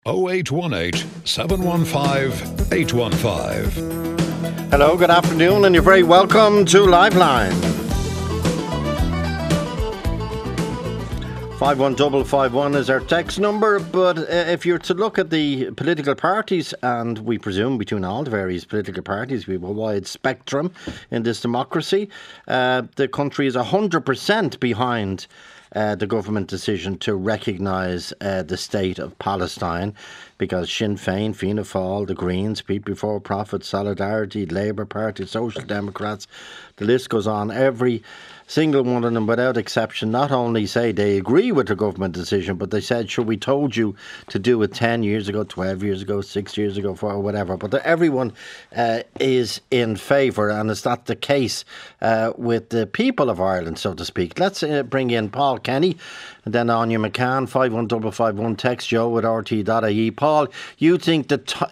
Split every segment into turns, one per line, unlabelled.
0818 715 815.
Hello, good afternoon, and you're very welcome to Liveline. 51551 is our text number, but if you're to look at the political parties, and we presume between all the various political parties we have a wide spectrum in this democracy, the country is 100% behind the government decision to recognise the state of Palestine, because Sinn Féin, Fianna Fáil, the Greens, People Before Profit, Solidarity, Labour Party, Social Democrats, the list goes on. Every single one of them, without exception, not only say they agree with the government decision, but they said, sure, we told you to do it 10 years ago, 12 years ago, 6 years ago, or whatever. But everyone is in favour, and is that the case with the people of Ireland, so to speak? Let's bring in Paul Kenny, and then Anya McCann. 51551, text Joe at rt.ie. Paul, you think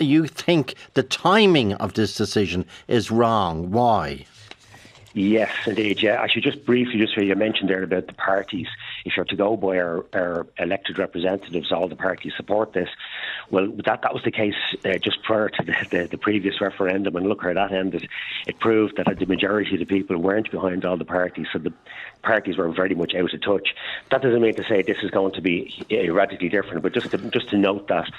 the timing of this decision is wrong. Why?
Yes, indeed. Yeah, I should just briefly, you mentioned there about the parties. If you're to go by our elected representatives, all the parties support this. Well, that was the case just prior to the previous referendum, and look where that ended. It proved that the majority of the people weren't behind all the parties, so the parties were very much out of touch. That doesn't mean to say this is going to be radically different, but just to note that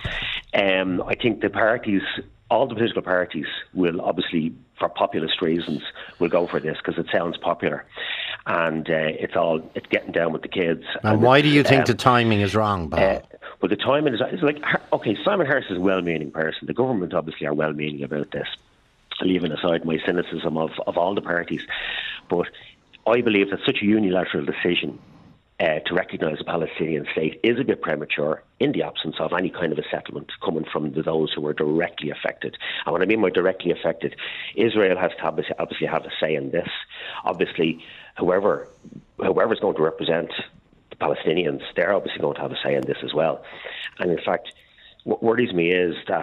I think the parties, all the political parties, will obviously, for populist reasons, will go for this because it sounds popular, and it's getting down with the kids.
And why do you think the timing is wrong, Paul?
Well, the timing is like, okay, Simon Harris is a well-meaning person. The government obviously are well-meaning about this, leaving aside my cynicism of all the parties. But I believe that such a unilateral decision to recognise a Palestinian state is a bit premature in the absence of any kind of a settlement coming from those who were directly affected. And what I mean by directly affected, Israel has to obviously have a say in this. Obviously, whoever's going to represent the Palestinians, they're obviously going to have a say in this as well. And in fact, what worries me is that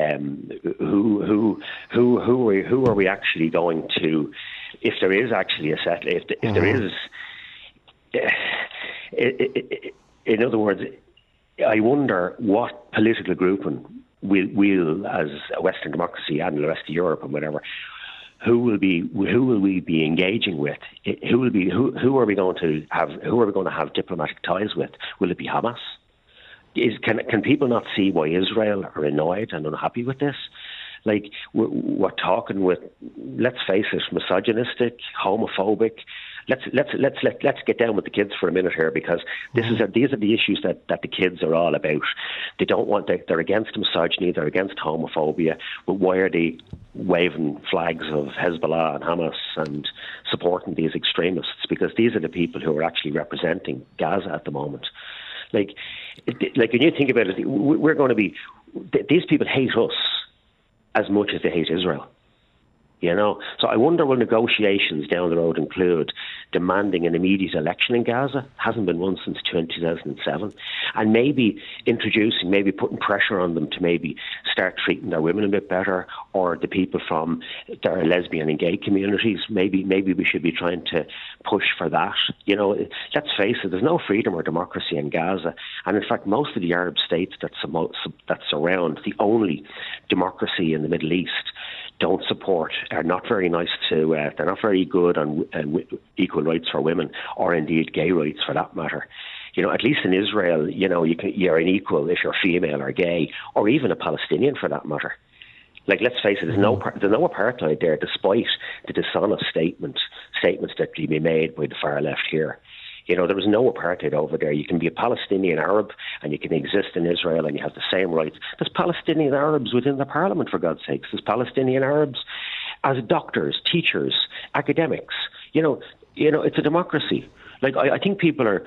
who are we actually going to, if there is actually a settlement, if there is. In other words, I wonder what political grouping will, as a Western democracy and the rest of Europe and whatever, who will we be engaging with? Who are we going to have diplomatic ties with? Will it be Hamas? Can people not see why Israel are annoyed and unhappy with this? Like, we're talking with, let's face it, misogynistic, homophobic. Let's get down with the kids for a minute here, because these are the issues that the kids are all about. They don't want, they're against misogyny, they're against homophobia, but why are they waving flags of Hezbollah and Hamas and supporting these extremists? Because these are the people who are actually representing Gaza at the moment. Like when you think about it, we're going to be, these people hate us as much as they hate Israel. You know, so I wonder, will negotiations down the road include demanding an immediate election in Gaza? Hasn't been one since 2007. And maybe putting pressure on them to maybe start treating their women a bit better, or the people from their lesbian and gay communities. Maybe we should be trying to push for that. You know, let's face it, there's no freedom or democracy in Gaza. And in fact, most of the Arab states that surround the only democracy in the Middle East don't support, are not very nice to, they're not very good on equal rights for women, or indeed gay rights for that matter. You know, at least in Israel, you know, you're an equal if you're female or gay, or even a Palestinian for that matter. Like, let's face it, there's no apartheid there, despite the dishonest statements that can be made by the far left here. You know, there was no apartheid over there. You can be a Palestinian Arab and you can exist in Israel and you have the same rights. There's Palestinian Arabs within the parliament, for God's sakes. There's Palestinian Arabs as doctors, teachers, academics. You know, it's a democracy. Like, I think people are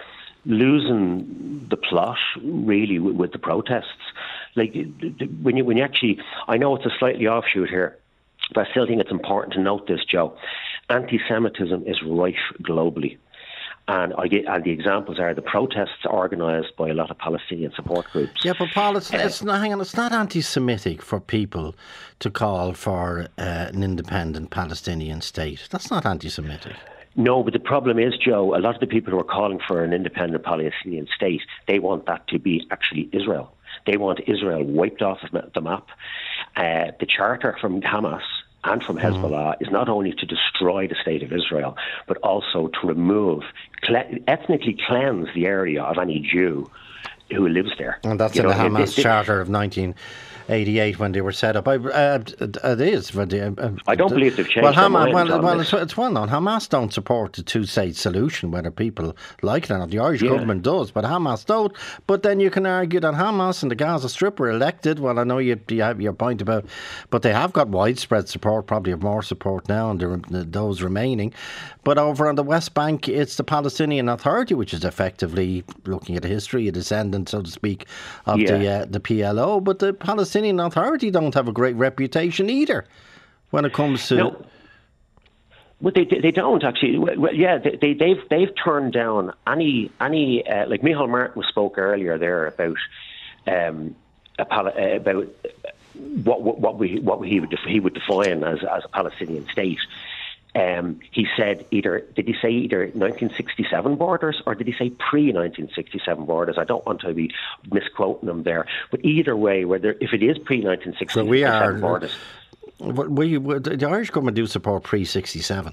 losing the plot, really, with the protests. Like, when you actually, I know it's a slightly offshoot here, but I still think it's important to note this, Joe. Anti-Semitism is rife globally. And the examples are the protests organised by a lot of Palestinian support groups.
Yeah, but Paul, it's not anti-Semitic for people to call for an independent Palestinian state. That's not anti-Semitic.
No, but the problem is, Joe, a lot of the people who are calling for an independent Palestinian state, they want that to be actually Israel. They want Israel wiped off of the map. The charter from Hamas and from Hezbollah is not only to destroy the state of Israel, but also to remove, ethnically cleanse the area of any Jew who lives there.
And that's in the Hamas Charter of 1988 when they were set up. It is.
I don't believe they've changed their mind.
It's well known. Hamas don't support the two-state solution, whether people like it or not. The Irish government does, but Hamas don't. But then you can argue that Hamas and the Gaza Strip were elected. Well, I know you have your point about, but they have got widespread support, probably have more support now, and those remaining. But over on the West Bank, it's the Palestinian Authority, which is effectively, looking at the history, a descendant, so to speak, of the PLO. But the Palestinian Authority don't have a great reputation either when it comes to...
No. Well, they don't actually. Well, yeah, they've turned down any like Micheál Martin spoke earlier there about what he would define as a Palestinian state. He said did he say either 1967 borders or did he say pre-1967 borders? I don't want to be misquoting him there, but either way, if it is pre-1967 borders.
The Irish government do support pre-67.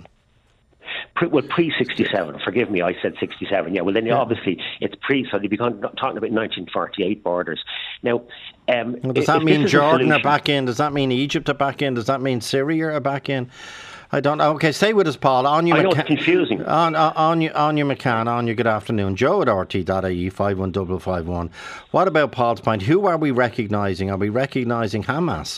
Pre-67. Forgive me, I said 67. Yeah, well then obviously it's pre, so they'd be talking about 1948 borders. Now,
does that mean Jordan are back in? Does that mean Egypt are back in? Does that mean Syria are back in? I don't know. Okay, stay with us, Paul. I know
it's confusing.
Anya McCann, Anya, good afternoon. Joe at RT.ie, 51551. What about Paul's point? Who are we recognising? Are we recognising Hamas?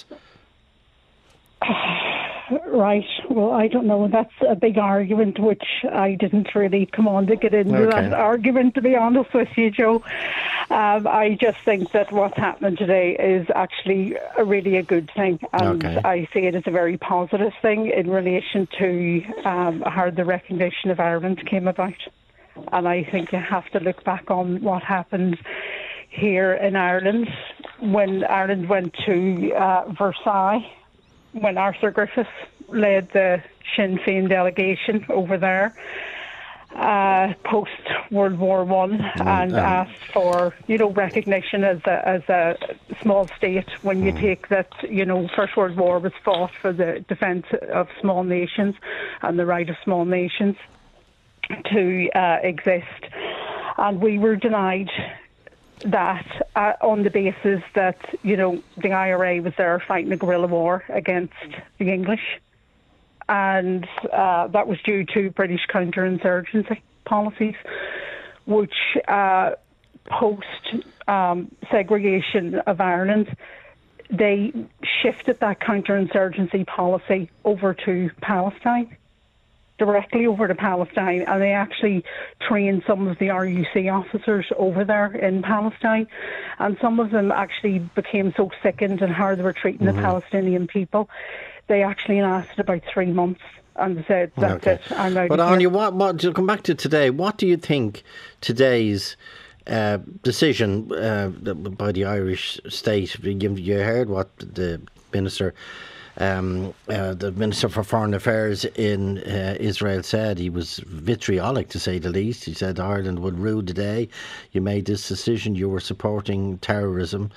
Right. Well, I don't know. That's a big argument, which I didn't really come on to get into that argument, to be honest with you, Joe. I just think that what's happening today is actually really a good thing. And I see it as a very positive thing in relation to how the recognition of Ireland came about. And I think you have to look back on what happened here in Ireland when Ireland went to Versailles, when Arthur Griffith led the Sinn Féin delegation over there post World War One and asked for recognition as a small state. When you take that First World War was fought for the defence of small nations and the right of small nations to exist, and we were denied that on the basis that the IRA was there fighting a guerrilla war against the English, and that was due to British counterinsurgency policies, which post segregation of Ireland, they shifted that counterinsurgency policy over to Palestine. Directly over to Palestine, and they actually trained some of the RUC officers over there in Palestine, and some of them actually became so sickened in how they were treating the Palestinian people, they actually lasted about 3 months and said, that's it, I'm out.
But Anya, what to come back to today, what do you think today's decision by the Irish state, you heard what the Minister for Foreign Affairs in Israel said. He was vitriolic, to say the least. He said Ireland would rue the day you made this decision. You were supporting terrorism.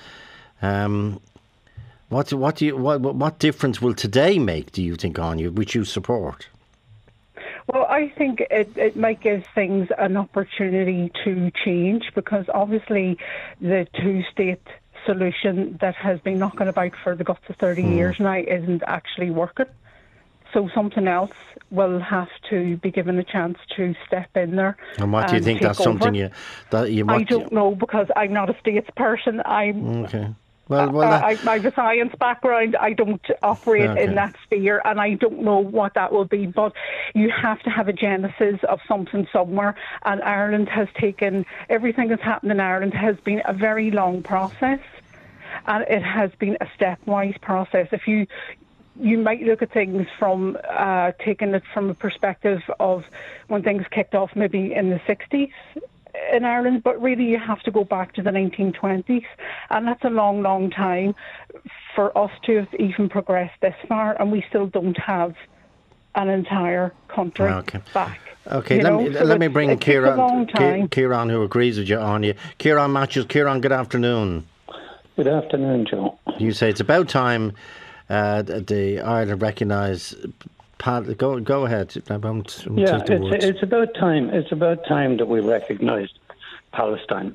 What difference will today make, do you think, Anya, which you support?
Well, I think it might give things an opportunity to change, because obviously the two-state solution that has been knocking about for the guts of 30 years now isn't actually working. So something else will have to be given a chance to step in there. And
what do you think that's something you
I don't know, because I'm not a states person.
Okay.
I have a science background. I don't operate in that sphere, and I don't know what that will be. But you have to have a genesis of something somewhere, and Ireland has taken, everything that's happened in Ireland has been a very long process, and it has been a stepwise process. If you might look at things from taking it from a perspective of when things kicked off maybe in the 60s in Ireland, but really you have to go back to the 1920s, and that's a long, long time for us to have even progressed this far, and we still don't have an entire country back.
Okay, let me bring Kieran, who agrees with you, Anya. Kieran Matthews. Kieran, good afternoon.
Good afternoon, Joe.
You say it's about time the Ireland recognise. Go ahead. I won't take the words.
It's about time. It's about time that we recognised Palestine.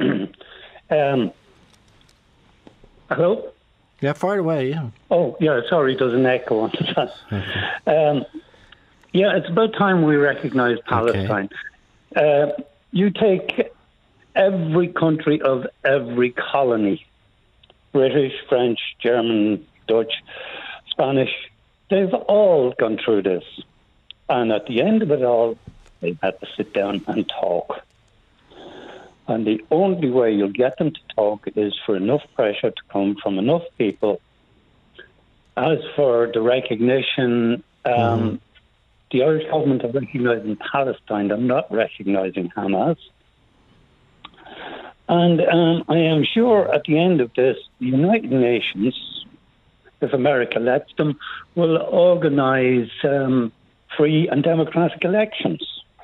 Hello?
Yeah, far away, yeah.
Oh, yeah, sorry, there's an echo on that. Okay. It's about time we recognise Palestine. Okay. You take every country of every colony, British, French, German, Dutch, Spanish, they've all gone through this. And at the end of it all, they've had to sit down and talk. And the only way you'll get them to talk is for enough pressure to come from enough people. As for the recognition, the Irish government are recognising Palestine. They're not recognising Hamas. And I am sure at the end of this, the United Nations, if America lets them, will organise free and democratic elections.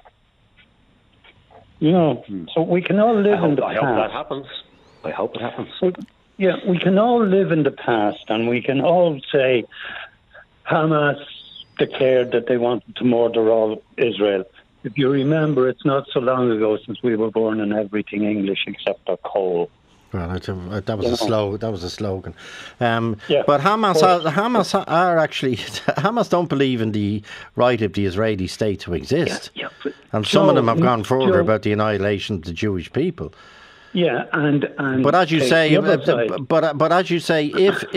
So we can all live in the past.
I hope it happens.
We can all live in the past, and we can all say Hamas declared that they wanted to murder all Israel. If you remember, it's not so long ago since we were born in everything English except our coal.
Well, that was a slogan. But Hamas are actually Hamas don't believe in the right of the Israeli state to exist, and some of them have gone further about the annihilation of the Jewish people.
Yeah, and
but as you say, but as you say,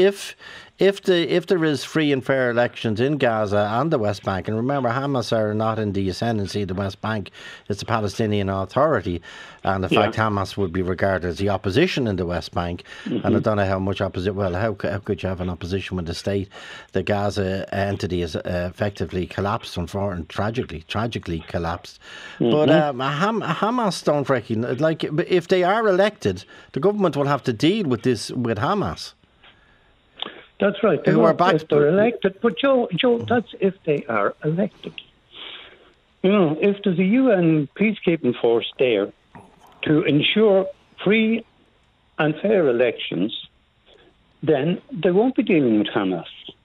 if there is free and fair elections in Gaza and the West Bank, and remember, Hamas are not in the ascendancy of the West Bank; it's the Palestinian Authority, and in fact, Hamas would be regarded as the opposition in the West Bank. And I don't know how much opposition. Well, how could you have an opposition when the state, the Gaza entity, is effectively collapsed and tragically collapsed? But Hamas don't recognise. Like, if they are elected, the government will have to deal with this with Hamas.
That's right. They are back if they're elected. But Joe, that's if they are elected. If there's a UN peacekeeping force there to ensure free and fair elections, then they won't be dealing with Hamas.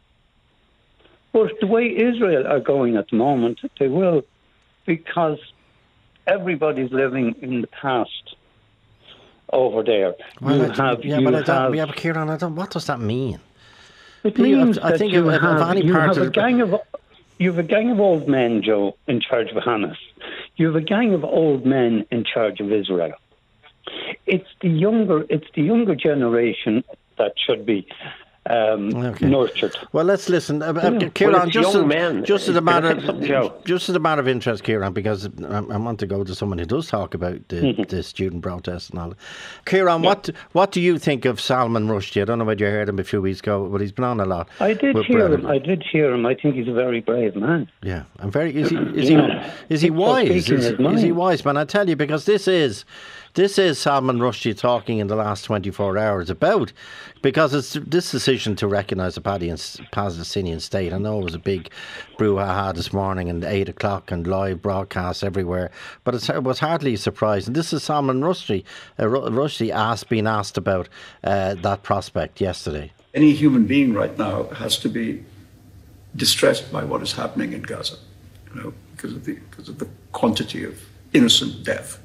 But the way Israel are going at the moment, they will, because everybody's living in the past over there.
Well, Kieran, what does that mean?
It means you have a gang of old men, Joe, in charge of Hamas. You have a gang of old men in charge of Israel. It's the younger generation that should be nurtured.
Well, let's listen, Kieran. Just as a matter of interest, Kieran, because I want to go to someone who does talk about the student protests and all that. Kieran, what do you think of Salman Rushdie? I don't know whether you heard him a few weeks ago, but he's been on a lot.
I did hear him. I think he's a very brave man.
Yeah, I'm very. Is he wise? Is he wise, man? I tell you, because this is Salman Rushdie talking in the last 24 hours because it's this decision to recognise the Palestinian state. I know it was a big brouhaha this morning and 8 o'clock and live broadcasts everywhere, but it was hardly a surprise. And this is Salman Rushdie being asked about that prospect yesterday.
Any human being right now has to be distressed by what is happening in Gaza, because of the quantity of innocent death.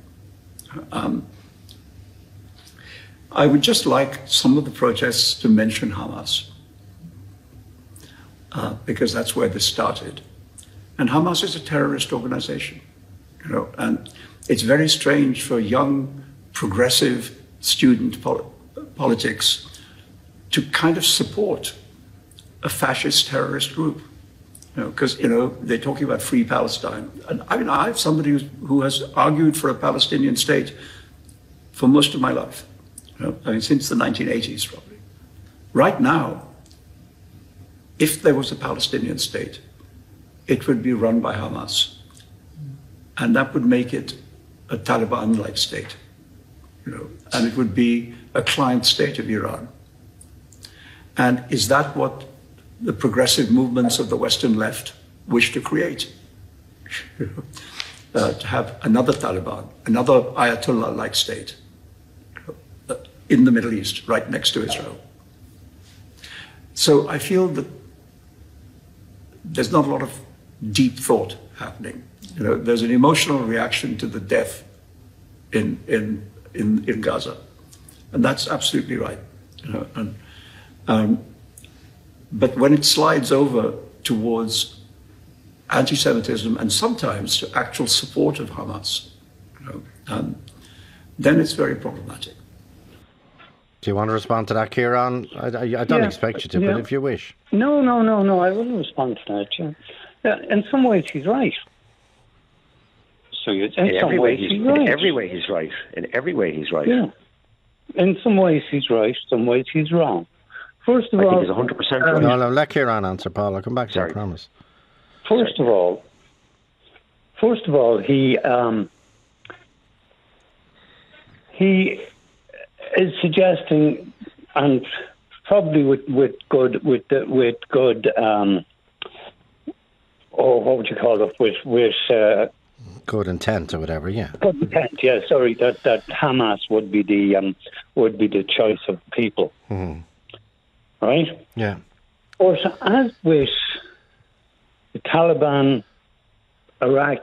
I would just like some of the protests to mention Hamas, because that's where this started. And Hamas is a terrorist organization, and it's very strange for young, progressive student politics to kind of support a fascist terrorist group. Because they're talking about free Palestine, and I'm somebody who has argued for a Palestinian state for most of my life. Since the 1980s, probably. Right now, if there was a Palestinian state, it would be run by Hamas, and that would make it a Taliban-like state, and it would be a client state of Iran. And is that what the progressive movements of the Western left wish to create? To have another Taliban, another Ayatollah-like state. in the Middle East, right next to Israel. So I feel that there's not a lot of deep thought happening. There's an emotional reaction to the death in Gaza, and that's absolutely right. But when it slides over towards anti-Semitism and sometimes to actual support of Hamas, then it's very problematic.
Do you want to respond to that, Kieran? I don't expect you to, but if you wish.
No, I will respond to that, yeah. In some ways, he's right. So in every way, he's right.
In every way, he's right. In every way, he's right.
Yeah. In some ways, he's right. Some ways, he's wrong. First of all...
I think he's 100% right.
No, let Kieran answer, Paul. I'll come back to you, I promise.
First of all, he is suggesting, and probably with good what would you call it? With
good intent or whatever, yeah.
Good intent, yeah. Sorry, that Hamas would be the choice of people, right?
Yeah.
But as with the Taliban, Iran,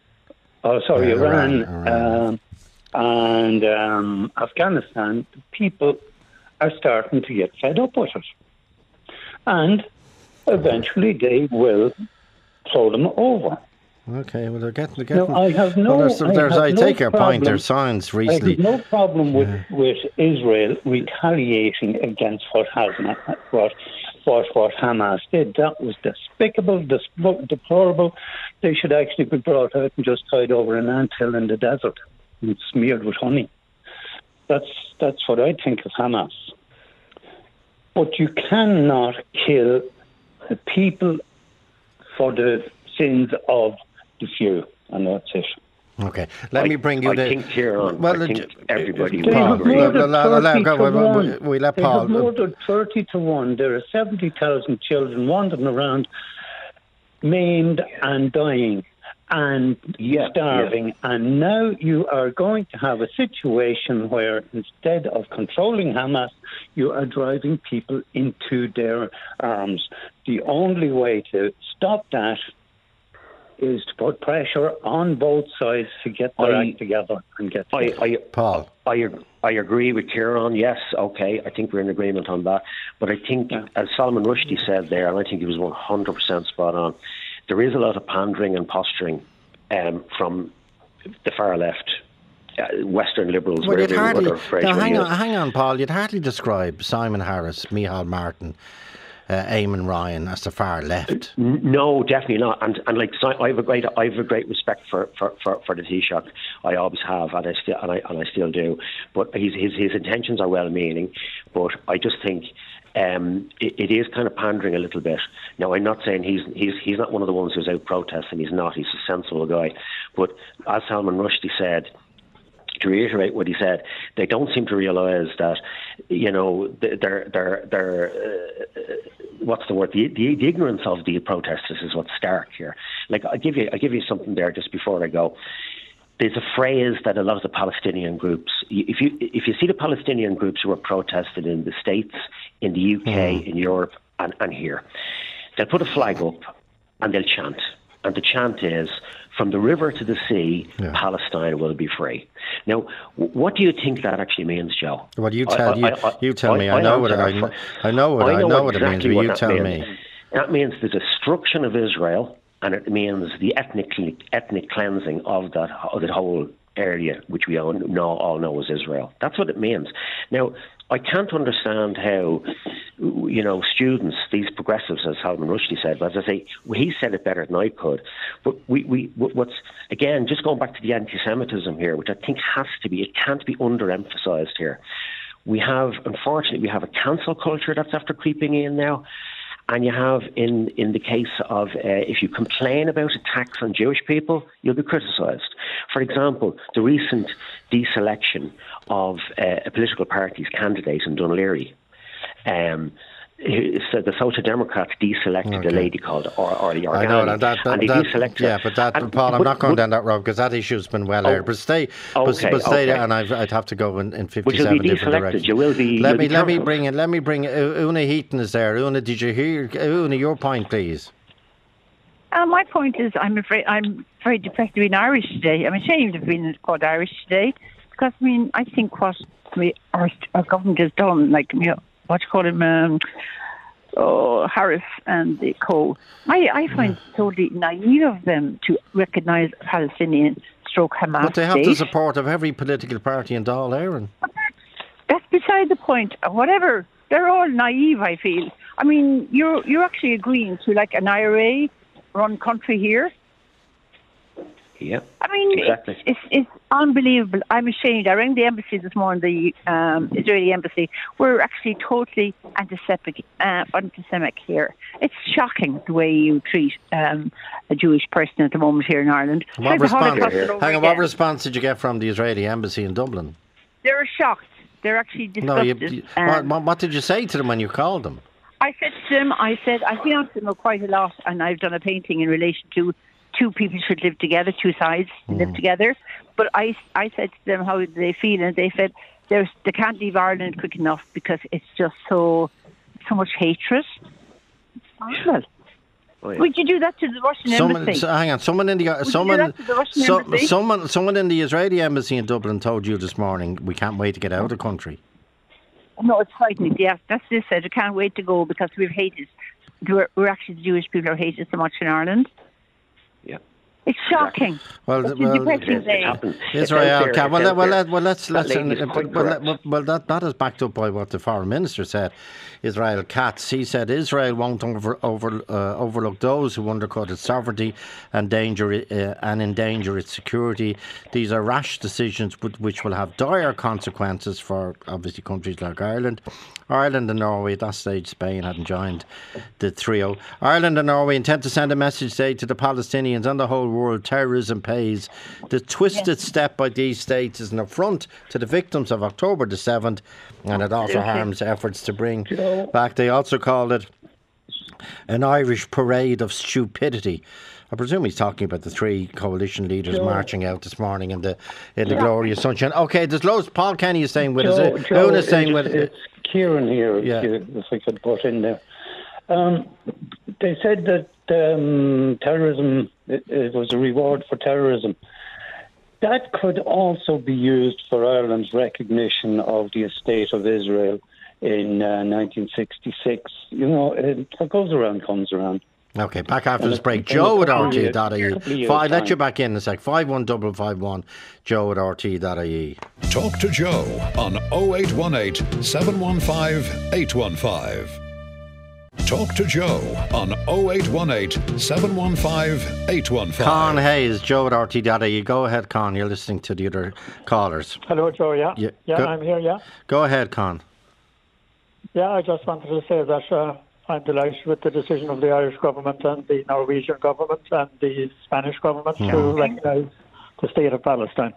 and Afghanistan, people are starting to get fed up with it. And eventually they will throw them over.
Okay, well, they're getting...
No, I have no...
I take your point. There's signs recently...
I have no problem with Israel retaliating against what Hamas did. That was despicable, deplorable. They should actually be brought out and just tied over an anthill in the desert and smeared with honey. That's what I think of Hamas. But you cannot kill the people for the sins of the few, and that's it.
Okay, let me bring you
I think everybody
Paul,
will agree.
we let Paul...
They have more than 30 to 1. There are 70,000 children wandering around, maimed and dying and starving. And now you are going to have a situation where instead of controlling Hamas, you are driving people into their arms. The only way to stop that is to put pressure on both sides to get their act together and get...
Paul.
I agree with Kieran, yes, okay, I think we're in agreement on that. But I think, as Salman Rushdie said there, and I think he was 100% spot on, there is a lot of pandering and posturing from the far left, Western liberals, whatever
hang on, Paul, you'd hardly describe Simon Harris, Micheál Martin, Eamon Ryan as the far left.
No, definitely not. And like, I have a great respect for the Taoiseach. I always have, and I still do. But his intentions are well-meaning. But I just think it is kind of pandering a little bit. Now, I'm not saying he's not one of the ones who's out protesting. He's not. He's a sensible guy. But as Salman Rushdie said, to reiterate what he said, they don't seem to realise that, they're what's the word? The ignorance of the protesters is what's stark here. Like, I'll give you something there just before I go. There's a phrase that a lot of the Palestinian groups, if you see the Palestinian groups who are protested in the States, in the UK, in Europe, and here, they'll put a flag up and they'll chant. And the chant is, from the river to the sea, Palestine will be free. Now, what do you think that actually means, Joe?
Well, you tell me. I know what it means, but you tell me.
That means the destruction of Israel, and it means the ethnic cleansing of that whole area, which we all know as Israel. That's what it means. Now, I can't understand how, students, these progressives, as Salman Rushdie said, but as I say, he said it better than I could. But what's, again, just going back to the anti-Semitism here, which I think it can't be underemphasised here. Unfortunately, we have a cancel culture that's after creeping in now. And you have, in the case of, if you complain about attacks on Jewish people, you'll be criticised. For example, the recent deselection of a political party's candidate in Dún Laoghaire. So the Social Democrats deselected a lady called Orly Organa.
I know that,
and they deselected her.
Yeah, but Paul, I'm not going down that road because that issue's been well aired. But stay there, and I'd have to go in 57 different directions.
You will be.
Let me bring Una Heaton is there. Una, did you hear? Una, your point, please.
My point is, I'm very depressed to be Irish today. I'm ashamed of being called Irish today because I think what our government has done, like what you call him, Harris and the co. I find it totally naive of them to recognise Palestinian stroke Hamas.
But they have the support of every political party in Dáil Éireann.
That's beside the point. Whatever, they're all naive. I feel. You're actually agreeing to like an IRA-run country here.
Yeah, exactly.
It's unbelievable. I'm ashamed. I rang the embassy this morning, the Israeli embassy. We're actually totally anti-Semitic here. It's shocking the way you treat a Jewish person at the moment here in Ireland.
What response did you get from the Israeli embassy in Dublin?
They were shocked. They're actually disgusted.
What did you say to them when you called them?
I said to them, I've been on to them quite a lot, and I've done a painting in relation to two people should live together, two sides live together. But I said to them how they feel, and they said they can't leave Ireland quick enough because it's just so much hatred. Well, would you do that to the Russian embassy?
Hang on, someone in the Israeli embassy in Dublin told you this morning we can't wait to get out of the country.
No, it's frightening. Yeah, that's what they said. We can't wait to go because we're hated. We're actually the Jewish people are hated so much in Ireland.
Yeah.
It's shocking.
Well, Israel. That is backed up by what the foreign minister said. Israel Katz. He said Israel won't overlook those who undercut its sovereignty and endanger its security. These are rash decisions which will have dire consequences for obviously countries like Ireland. Ireland and Norway, at that stage Spain hadn't joined the trio. Ireland and Norway intend to send a message today to the Palestinians and the whole world. Terrorism pays. The twisted step by these states is an affront to the victims of October the 7th, and it also harms efforts to bring back. They also called it an Irish parade of stupidity. I presume he's talking about the three coalition leaders marching out this morning in the glorious sunshine. Okay, there's loads. Paul Kenny is saying with us. Una's saying with
it's Kieran here. If I could butt in there. They said that terrorism it was a reward for terrorism. That could also be used for Ireland's recognition of the State of Israel in 1966. What goes around comes around.
Okay, back after this break. Joe at RT.ie. I'll let you back in a sec. 51551, Joe at RT.ie.
Talk to Joe on 0818 715 815. Talk to Joe on 0818 715 815.
Con Hayes, Joe at RT.ie. Go ahead, Con. You're listening to the other callers.
Hello, Joe. Yeah, I'm here. Yeah.
Go ahead, Con.
Yeah, I just wanted to say that I'm delighted with the decision of the Irish government and the Norwegian government and the Spanish government to recognise the state of Palestine.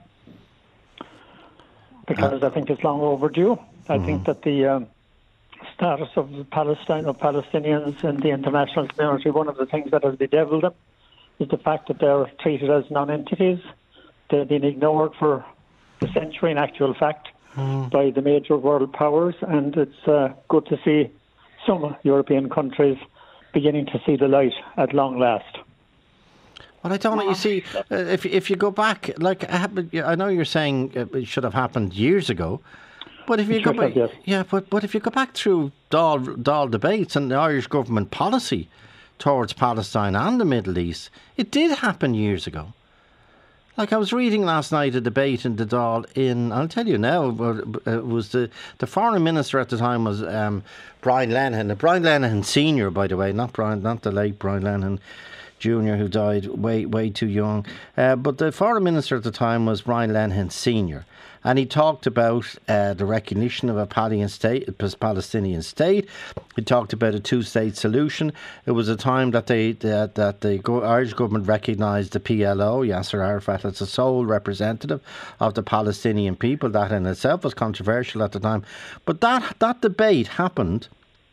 Because I think it's long overdue. I think that the status of Palestinians in the international community, one of the things that has bedeviled them is the fact that they're treated as non-entities. They've been ignored for a century in actual fact by the major world powers, and it's good to see some European countries beginning to see the light at long last.
Well, I don't know. You see, if you go back, like I know you're saying it should have happened years ago, but if you go back, but if you go back through Dáil debates and the Irish government policy towards Palestine and the Middle East, it did happen years ago. Like I was reading last night a debate in the Dáil I'll tell you now, it was the foreign minister at the time was Brian Lenihan. Brian Lenihan Senior, by the way, not the late Brian Lenihan Jr. who died way too young. But the foreign minister at the time was Brian Lenihan Senior. And he talked about the recognition of a Palestinian state. He talked about a two-state solution. It was a time that the Irish government recognised the PLO, Yasser Arafat, as the sole representative of the Palestinian people. That in itself was controversial at the time. But that debate happened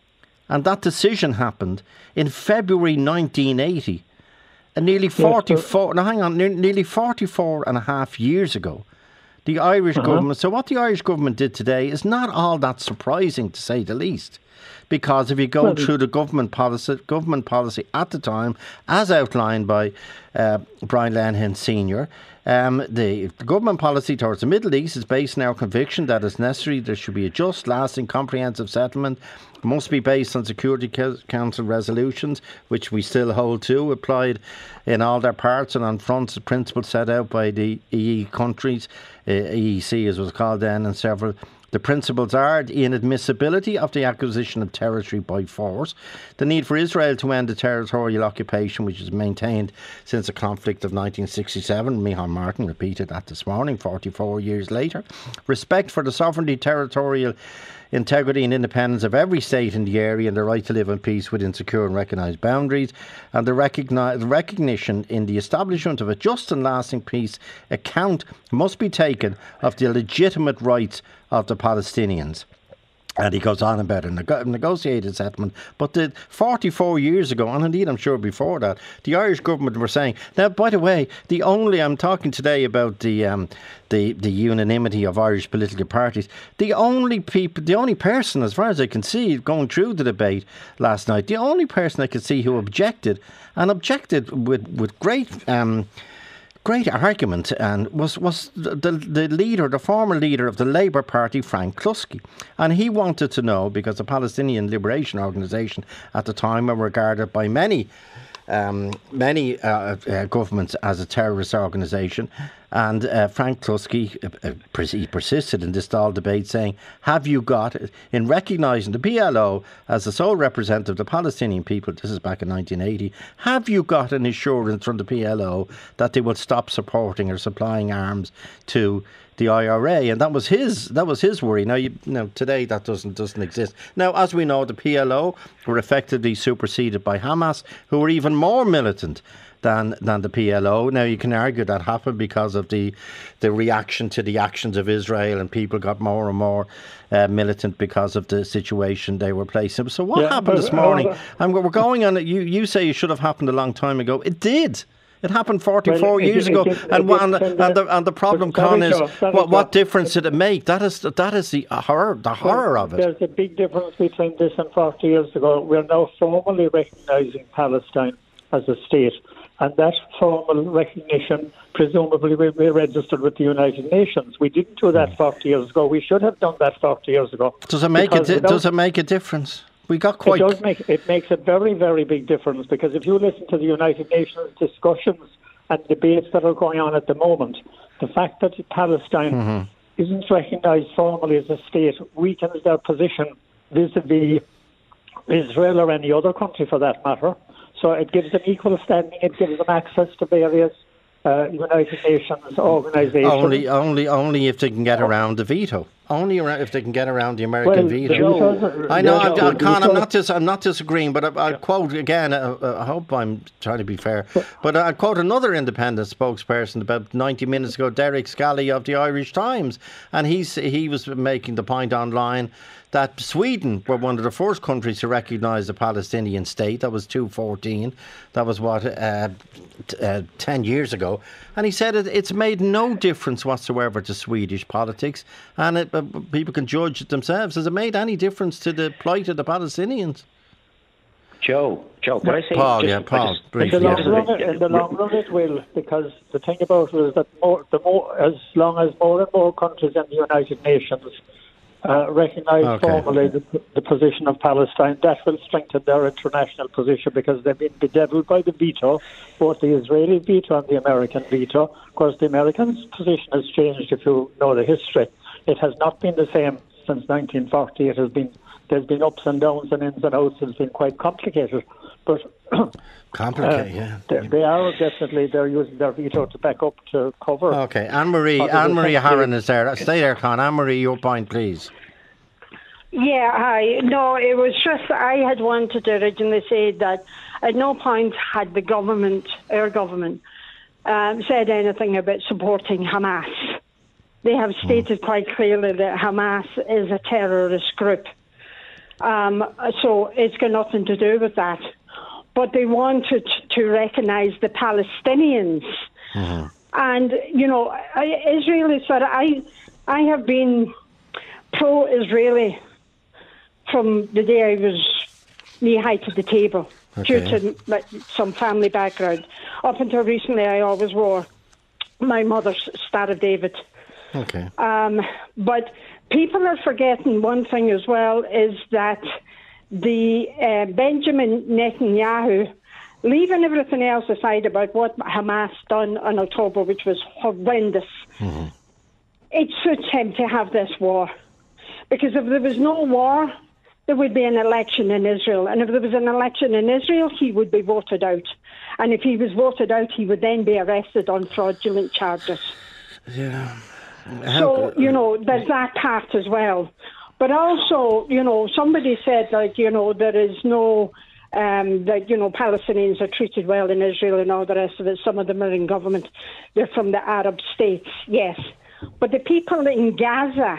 And that decision happened in February 1980. And nearly 44 and a half years ago, the Irish government. So what the Irish government did today is not all that surprising, to say the least, because if you go through the government policy at the time, as outlined by Brian Lenihan Sr., the government policy towards the Middle East is based on our conviction that it's necessary there should be a just, lasting, comprehensive settlement. It must be based on Security Council resolutions, which we still hold to, applied in all their parts and on fronts of principles set out by the EE countries, EEC as was called then, and several. The principles are the inadmissibility of the acquisition of territory by force, the need for Israel to end the territorial occupation which is maintained since the conflict of 1967. Micheál Martin repeated that this morning, 44 years later. Respect for the sovereignty, territorial integrity and independence of every state in the area and the right to live in peace within secure and recognised boundaries, and the recognition in the establishment of a just and lasting peace account must be taken of the legitimate rights of the Palestinians. And he goes on about a negotiated settlement. But 44 years ago, and indeed I'm sure before that, the Irish government were saying, now by the way, I'm talking today about the unanimity of Irish political parties. The only person, as far as I can see, going through the debate last night, the only person I could see who objected with great argument, and was the former leader of the Labour Party, Frank Cluskey. And he wanted to know, because the Palestinian Liberation Organisation at the time were regarded by many governments as a terrorist organisation. And Frank Cluskey he persisted in this stalled debate, saying, have you got, in recognising the PLO as the sole representative of the Palestinian people, this is back in 1980, have you got an assurance from the PLO that they will stop supporting or supplying arms to the IRA? And that was his worry. Now, today that doesn't exist. Now, as we know, the PLO were effectively superseded by Hamas, who were even more militant than the PLO. Now, you can argue that happened because of the reaction to the actions of Israel, and people got more and more militant because of the situation they were placed in. So what happened this morning? And we're going on. You say it should have happened a long time ago. It did. It happened 44 years ago. And the problem, Con, is what difference did it make? That is the horror of it.
There's a big difference between this and 40 years ago. We're now formally recognising Palestine as a state. And that formal recognition presumably will be registered with the United Nations. We didn't do that 40 years ago. We should have done that 40 years ago.
Does it make a difference? We got quite.
It makes a very, very big difference, because if you listen to the United Nations discussions and debates that are going on at the moment, the fact that Palestine isn't recognised formally as a state weakens their position vis-a-vis Israel or any other country for that matter. So it gives them equal standing. It gives them access to various United Nations organisations.
Only if they can get around the veto. Only if they can get around the American veto. I know, I'm not disagreeing, but I'll quote again. I hope I'm trying to be fair, but I'll quote another independent spokesperson about 90 minutes ago, Derek Scally of the Irish Times, and he was making the point online that Sweden were one of the first countries to recognise the Palestinian state. That was 2014. That was 10 years ago. And he said it's made no difference whatsoever to Swedish politics, and people can judge it themselves. Has it made any difference to the plight of the Palestinians?
Joe, can I say...
Paul, briefly.
In the long run it will, because the thing about it is that as long as more and more countries in the United Nations recognise formally the position of Palestine, that will strengthen their international position, because they've been bedevilled by the veto, both the Israeli veto and the American veto. Of course, the American position has changed, if you know the history. It has not been the same since 1940. There's been ups and downs and ins and outs. It's been quite complicated. But they are definitely, they're using their veto to back up to cover.
Okay, Anne-Marie Harron is there. Stay there, Con. Anne-Marie, your point, please.
Yeah, hi. No, it was just, I had wanted to originally say that at no point had our government, said anything about supporting Hamas. They have stated quite clearly that Hamas is a terrorist group. So it's got nothing to do with that. But they wanted to recognise the Palestinians. Mm-hmm. And, you know, Israel is sort of, I have been pro-Israeli from the day I was knee-high to the table, due to some family background. Up until recently, I always wore my mother's Star of David.
Okay.
But people are forgetting one thing as well, is that the Benjamin Netanyahu, leaving everything else aside about what Hamas done in October, which was horrendous, it suits him to have this war. Because if there was no war, there would be an election in Israel. And if there was an election in Israel, he would be voted out. And if he was voted out, he would then be arrested on fraudulent charges.
Yeah.
So, you know, there's that part as well. But also, you know, somebody said, like, you know, there is no, that, you know, Palestinians are treated well in Israel and all the rest of it. Some of them are in government. They're from the Arab states, yes. But the people in Gaza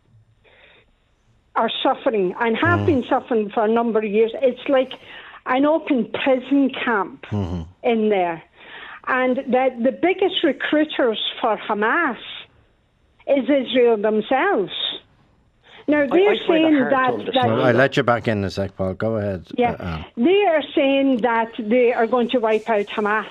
are suffering and have been suffering for a number of years. It's like an open prison camp in there. And the biggest recruiters for Hamas is Israel themselves. Now, they're saying that
I'll let you back in a sec, Paul. Go ahead.
Yeah. They are saying that they are going to wipe out Hamas.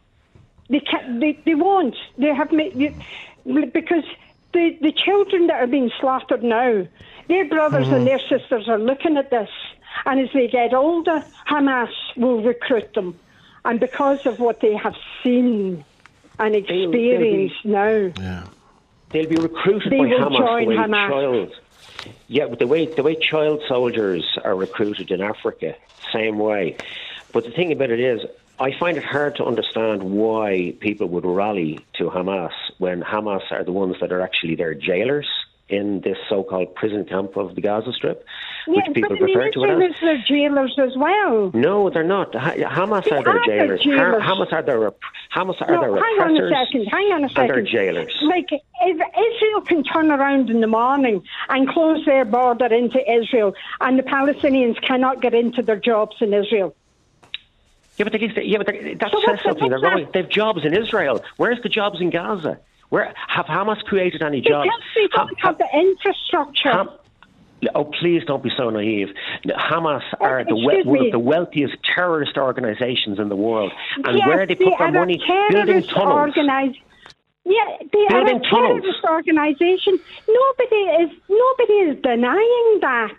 They won't. They have because the children that are being slaughtered now, their brothers and their sisters are looking at this, and as they get older, Hamas will recruit them. And because of what they have seen and experienced now,
they'll be recruited by Hamas. The way child soldiers are recruited in Africa, same way. But the thing about it is, I find it hard to understand why people would rally to Hamas when Hamas are the ones that are actually their jailers in this so-called prison camp of the Gaza Strip, which people refer to it as.
They're jailers as well.
No, they're not. Hamas are their jailers. Hamas are their repressors.
Hang on a second.
And they're jailers.
Like, if Israel can turn around in the morning and close their border into Israel, and the Palestinians cannot get into their jobs in Israel.
That says something. They're going. They have jobs in Israel. Where's the jobs in Gaza? Where have Hamas created any jobs?
They don't have the infrastructure.
Please don't be so naive. Hamas are one of the wealthiest terrorist organisations in the world. And where they put their money? Building tunnels.
They are a terrorist organisation. Nobody is denying that.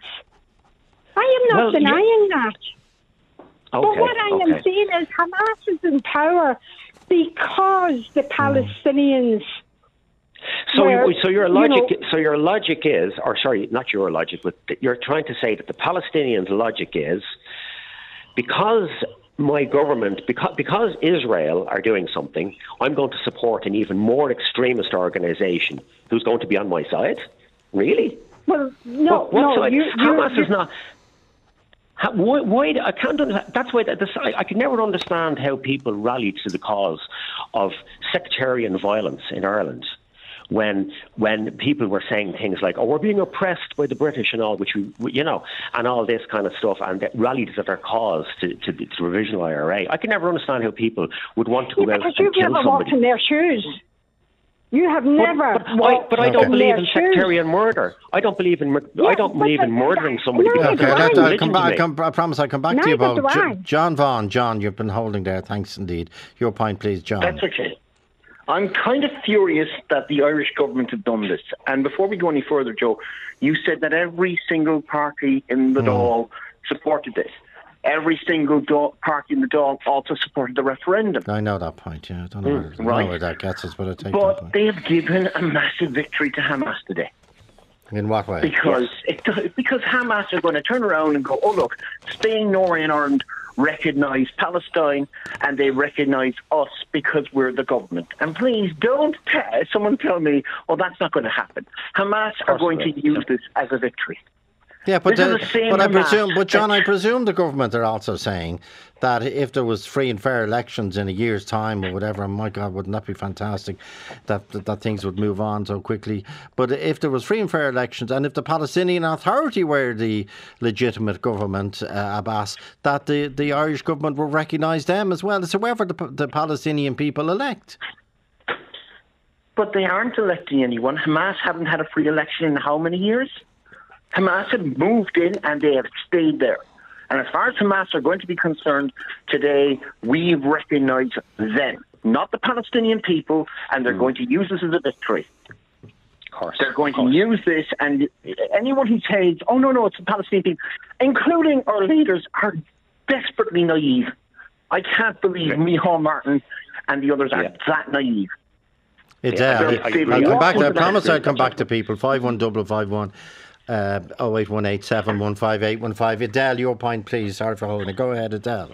I am not denying that.
Okay,
but what I am saying is Hamas is in power because the Palestinians.
So your logic is, or sorry, not your logic, but you're trying to say that the Palestinians' logic is, because my government, because Israel are doing something, I'm going to support an even more extremist organisation who's going to be on my side. Really?
Well, no,
Hamas is not. Why I can't understand. That's why I could never understand how people rallied to the cause of sectarian violence in Ireland when people were saying things like, "Oh, we're being oppressed by the British and all," which we and all this kind of stuff, and that rallied to their cause to revisional IRA. I could never understand how people would want to go out and kill somebody.
Because you've never walked in their shoes. You have never.
But I don't believe in sectarian murder. I don't believe in. I don't believe in murdering somebody.
I promise I'll come back to you about John Vaughan. John, you've been holding there. Thanks indeed. Your point, please, John.
That's okay. I'm kind of furious that the Irish government have done this. And before we go any further, Joe, you said that every single party in the Dáil supported this. Every single party in the Dáil also supported the referendum.
I know that point, yeah. I don't know where that gets us, but I take that point.
They have given a massive victory to Hamas today.
In what way?
Because Hamas are going to turn around and go, oh, look, Spain, Norway and Ireland recognise Palestine and they recognise us because we're the government. And please don't someone tell me, oh, that's not going to happen. Hamas are going to use this as a victory.
Yeah, but
this is the same
John, I presume the government are also saying that if there was free and fair elections in a year's time or whatever, my God, wouldn't that be fantastic? That things would move on so quickly. But if there was free and fair elections, and if the Palestinian Authority were the legitimate government, Abbas, that the Irish government will recognise them as well. It's whoever the Palestinian people elect.
But they aren't electing anyone. Hamas haven't had a free election in how many years? Hamas have moved in and they have stayed there. And as far as Hamas are going to be concerned today, we recognise them, not the Palestinian people, and they're going to use this as a victory.
Of course.
They're going to use this, and anyone who says, oh, no, it's the Palestinian people, including our leaders, are desperately naive. I can't believe Micheál Martin and the others are that naive.
I'll come back. I promise I'll come back to people. 51551. 0818 715 815. Adele, your point, please. Sorry for holding it. Go ahead, Adele.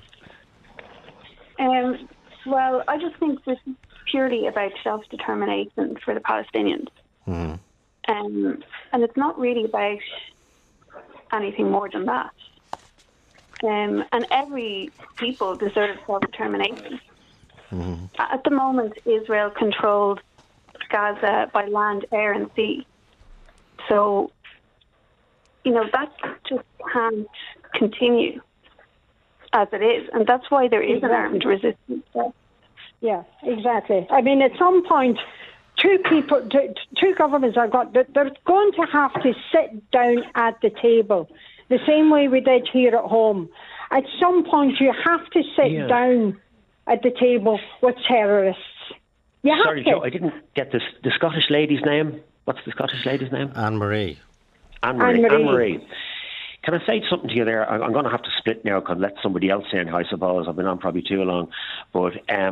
Well, I just think this is purely about self-determination for the Palestinians.
Mm-hmm.
And it's not really about anything more than that. And every people deserve self-determination.
Mm-hmm.
At the moment, Israel controlled Gaza by land, air and sea. So, that just can't continue as it is. And that's why there is an armed resistance.
Yeah, exactly. I mean, at some point, two governments they're going to have to sit down at the table, the same way we did here at home. At some point, you have to sit down at the table with terrorists.
Sorry, Joe, I didn't get this. The Scottish lady's name? What's the Scottish lady's name?
Anne-Marie.
Anne-Marie. Can I say something to you there? I'm going to have to split now because let somebody else in, I suppose. I've been on probably too long. But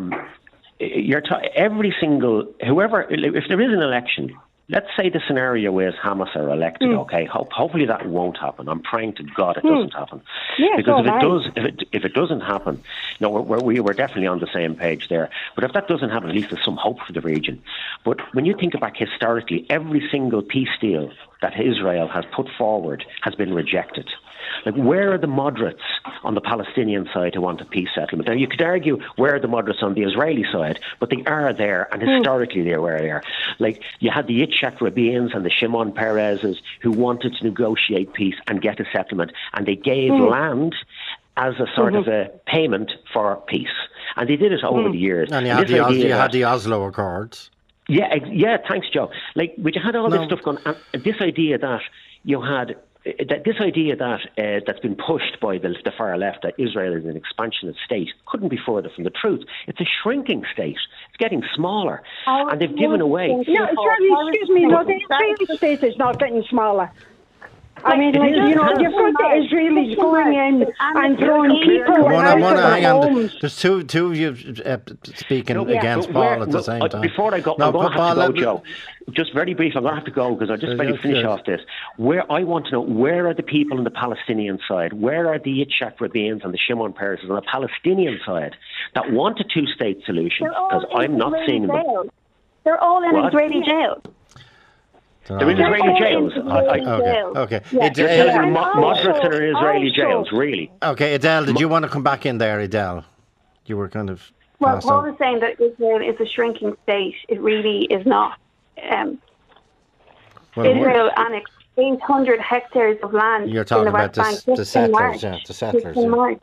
every single, whoever, if there is an election, let's say the scenario is Hamas are elected, okay? Hopefully that won't happen. I'm praying to God it doesn't happen.
Yeah,
because if it doesn't happen, we're definitely on the same page there. But if that doesn't happen, at least there's some hope for the region. But when you think back historically, every single peace deal that Israel has put forward has been rejected. Like, where are the moderates on the Palestinian side who want a peace settlement? Now, you could argue where are the moderates on the Israeli side, but they are there, and historically they were there. Like, you had the Yitzhak Rabins and the Shimon Pereses who wanted to negotiate peace and get a settlement, and they gave land as a sort of a payment for peace. And they did it over the years.
And you had the Oslo Accords.
Yeah, thanks, Joe. Like, but you had all this stuff going, and this idea that you had, that's been pushed by the far left, that Israel is an expansionist state, couldn't be further from the truth. It's a shrinking state. It's getting smaller, and they've given away.
No, excuse me, the Israeli state is not getting smaller. I mean, you've got the Israelis going in and throwing people out of their homes.
There's two of you speaking against Paul at the same time.
Before I go, I'm going to have to go, Joe. Just very briefly, I'm going to have to go because I just better finish off this. I want to know, where are the people on the Palestinian side? Where are the Yitzhak Rabins and the Shimon Pereses on the Palestinian side that want a two-state solution? Because I'm not seeing them.
They're all in Israeli jail.
They're in Israeli jails.
Okay.
They're moderates that are in Israeli jails, really.
Okay, Adele, did you want to come back in there, Adele? You were kind of...
Well, Paul is saying that Israel is a shrinking state. It really is not. Israel annexed 800 hectares of land in the West Bank.
The settlers, the settlers.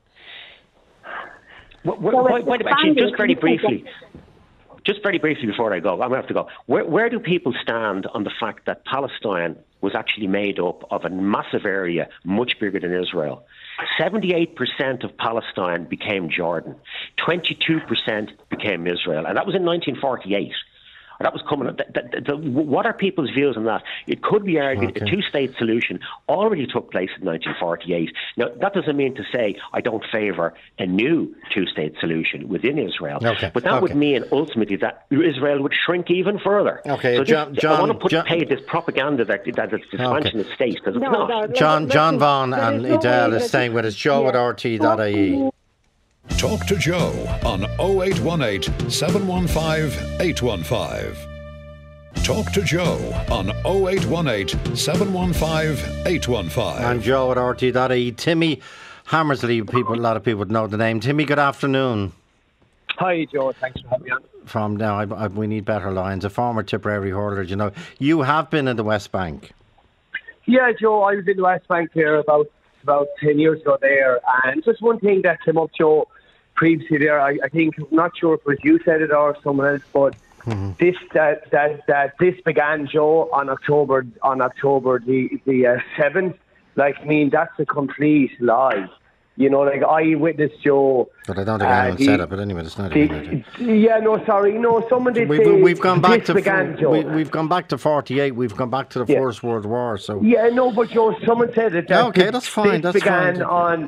Just very briefly... Just very briefly before I go, I'm going to have to go. Where do people stand on the fact that Palestine was actually made up of a massive area, much bigger than Israel? 78% of Palestine became Jordan. 22% became Israel. And that was in 1948. That was coming. What are people's views on that? It could be argued a two-state solution already took place in 1948. Now, that doesn't mean to say I don't favour a new two-state solution within Israel. But that would mean ultimately that Israel would shrink even further.
So
I want to pay this propaganda that it's expansionist state, because it's not.
John Vaughan and Adele is staying with us. Joe at RT.ie.
Talk to Joe on 0818 715 815. Talk to Joe on 0818 715 815.
And Joe at RT.ie. Timmy Hammersley, a lot of people would know the name. Timmy, good afternoon.
Hi, Joe. Thanks for having me on.
From now, we need better lines. A former Tipperary hurler, you know. You have been in the West Bank.
Yeah, Joe, I was in the West Bank here about 10 years ago there. And just one thing that came up, Joe, previously there, I think, I'm not sure if it was you said it or someone else, but this began, Joe, on October the 7th. Like, I mean, that's a complete lie. You know, like, I witnessed, Joe.
But I don't think anyone said it, but anyway, it's not
someone did say
we've gone back to
began, Joe.
We've gone back to 48. We've gone back to the First World War. So
yeah, no, but Joe, someone said it.
Okay, that's fine.
This began on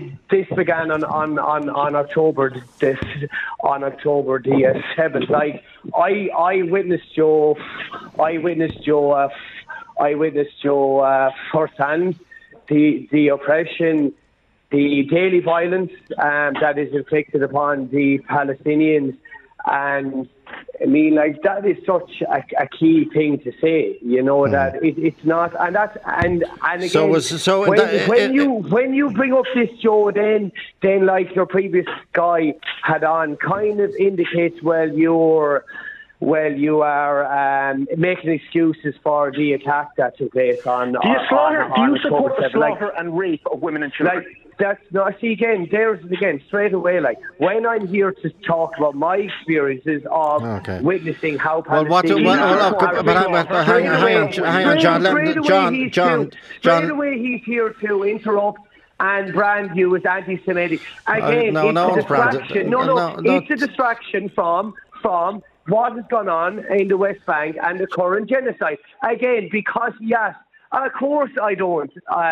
October the 7th. Like, I witnessed Joe firsthand the oppression, the daily violence that is inflicted upon the Palestinians. And I mean, like, that is such a key thing to say, you know, that it's not, and that's and again, when you bring up this, Joe, then like your previous guy had on, kind of indicates you are making excuses for the attack that took place on.
Do you support the slaughter and rape of women and children?
That's not. See, again, straight away. Like, when I'm here to talk about my experiences of witnessing how Palestinians.
Hang on, John.
Straight away, he's here to interrupt and brand you as anti-Semitic. Again, it's a distraction from what has gone on in the West Bank and the current genocide. Again, because yes, of course I don't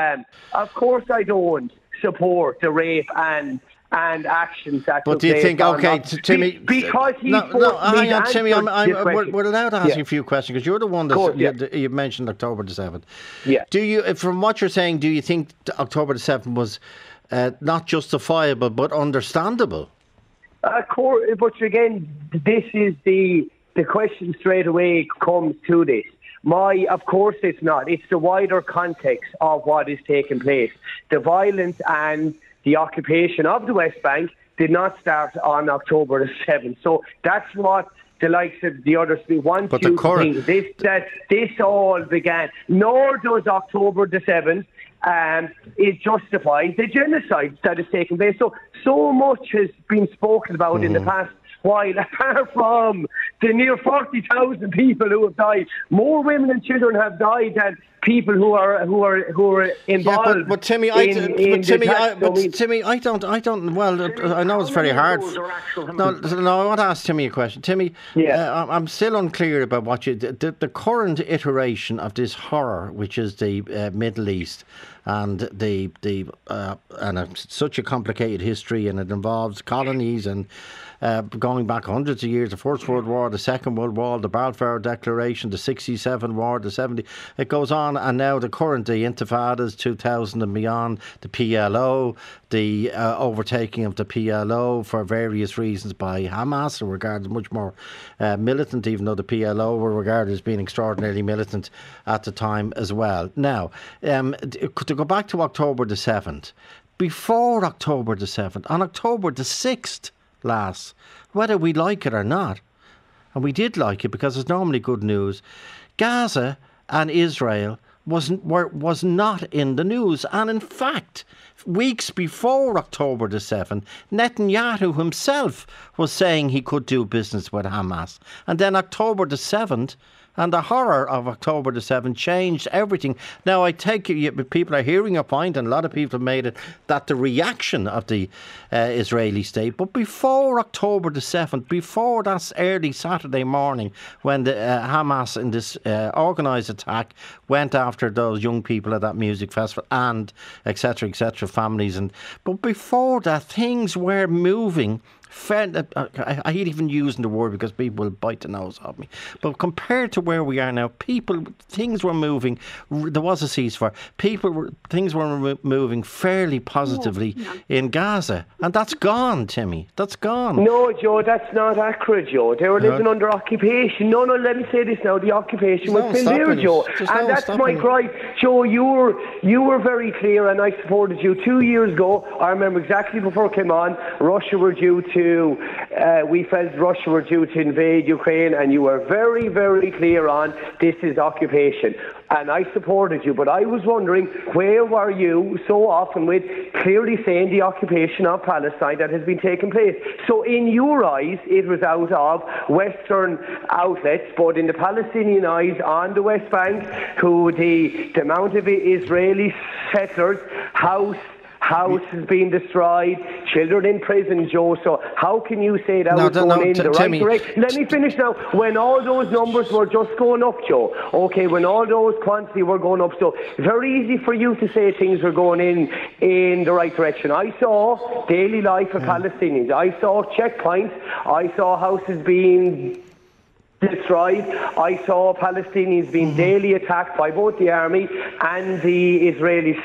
support the rape and actions that.
But do you think, Timmy?
Because he
hang on, Timmy. We're allowed to ask you a few questions because you're the one that you mentioned October the 7th.
Yeah.
Do you, from what you're saying, do you think October the 7th was not justifiable but understandable?
But again, this is the question straight away comes to this. Of course it's not. It's the wider context of what is taking place. The violence and the occupation of the West Bank did not start on October the 7th. So that's what the likes of the others want you to think. This all began. Nor does October the 7th it justifies the genocide that is taking place. So much has been spoken about in the past while, apart from the near 40,000 people who have died. More women and children have died than people who are involved.
Yeah, but Timmy, I don't. Well, I know it's very hard. No, I want to ask Timmy a question. Timmy, I'm still unclear about what the current iteration of this horror, which is the Middle East, and such a complicated history, and it involves colonies and. Going back hundreds of years, the First World War, the Second World War, the Balfour Declaration, the 67 War, the 70, it goes on, and now the current, the Intifadas, 2000 and beyond, the PLO, the overtaking of the PLO for various reasons by Hamas, who are regarded much more militant, even though the PLO were regarded as being extraordinarily militant at the time as well. Now, to go back to October the 7th, before October the 7th, on October the 6th, lass, whether we like it or not, and we did like it because it's normally good news, Gaza and Israel was not in the news. And in fact, weeks before October the 7th, Netanyahu himself was saying he could do business with Hamas. And then October the 7th, and the horror of October the 7th changed everything. Now, I take it, people are hearing a point, and a lot of people have made it, that the reaction of the Israeli state, but before October the 7th, before that early Saturday morning, when the Hamas in this organised attack went after those young people at that music festival and etc., families, but before that, things were moving I hate even using the word because people will bite the nose off me. But compared to where we are now, things were moving. There was a ceasefire. Things were moving fairly positively in Gaza, and that's gone, Timmy. That's gone.
No, Joe, that's not accurate, Joe. They were living under occupation. No, let me say this now. The occupation was still there, Joe, and that's my gripe, Joe. You were very clear, and I supported you 2 years ago. I remember exactly before it came on. Russia were due to. We felt Russia were due to invade Ukraine, and you were very, very clear on this is occupation. And I supported you, but I was wondering, where were you so often with clearly saying the occupation of Palestine that has been taking place? So in your eyes, it was out of Western outlets, but in the Palestinian eyes on the West Bank, who the amount of Israeli settlers, house has been destroyed, children in prison, Joe. So how can you say that was going in the right direction? Let me finish now. When all those numbers were just going up, Joe, okay, when all those quantity were going up, so very easy for you to say things were going in the right direction. I saw daily life of Palestinians. I saw checkpoints. I saw houses being destroyed. I saw Palestinians being daily attacked by both the army and the Israelis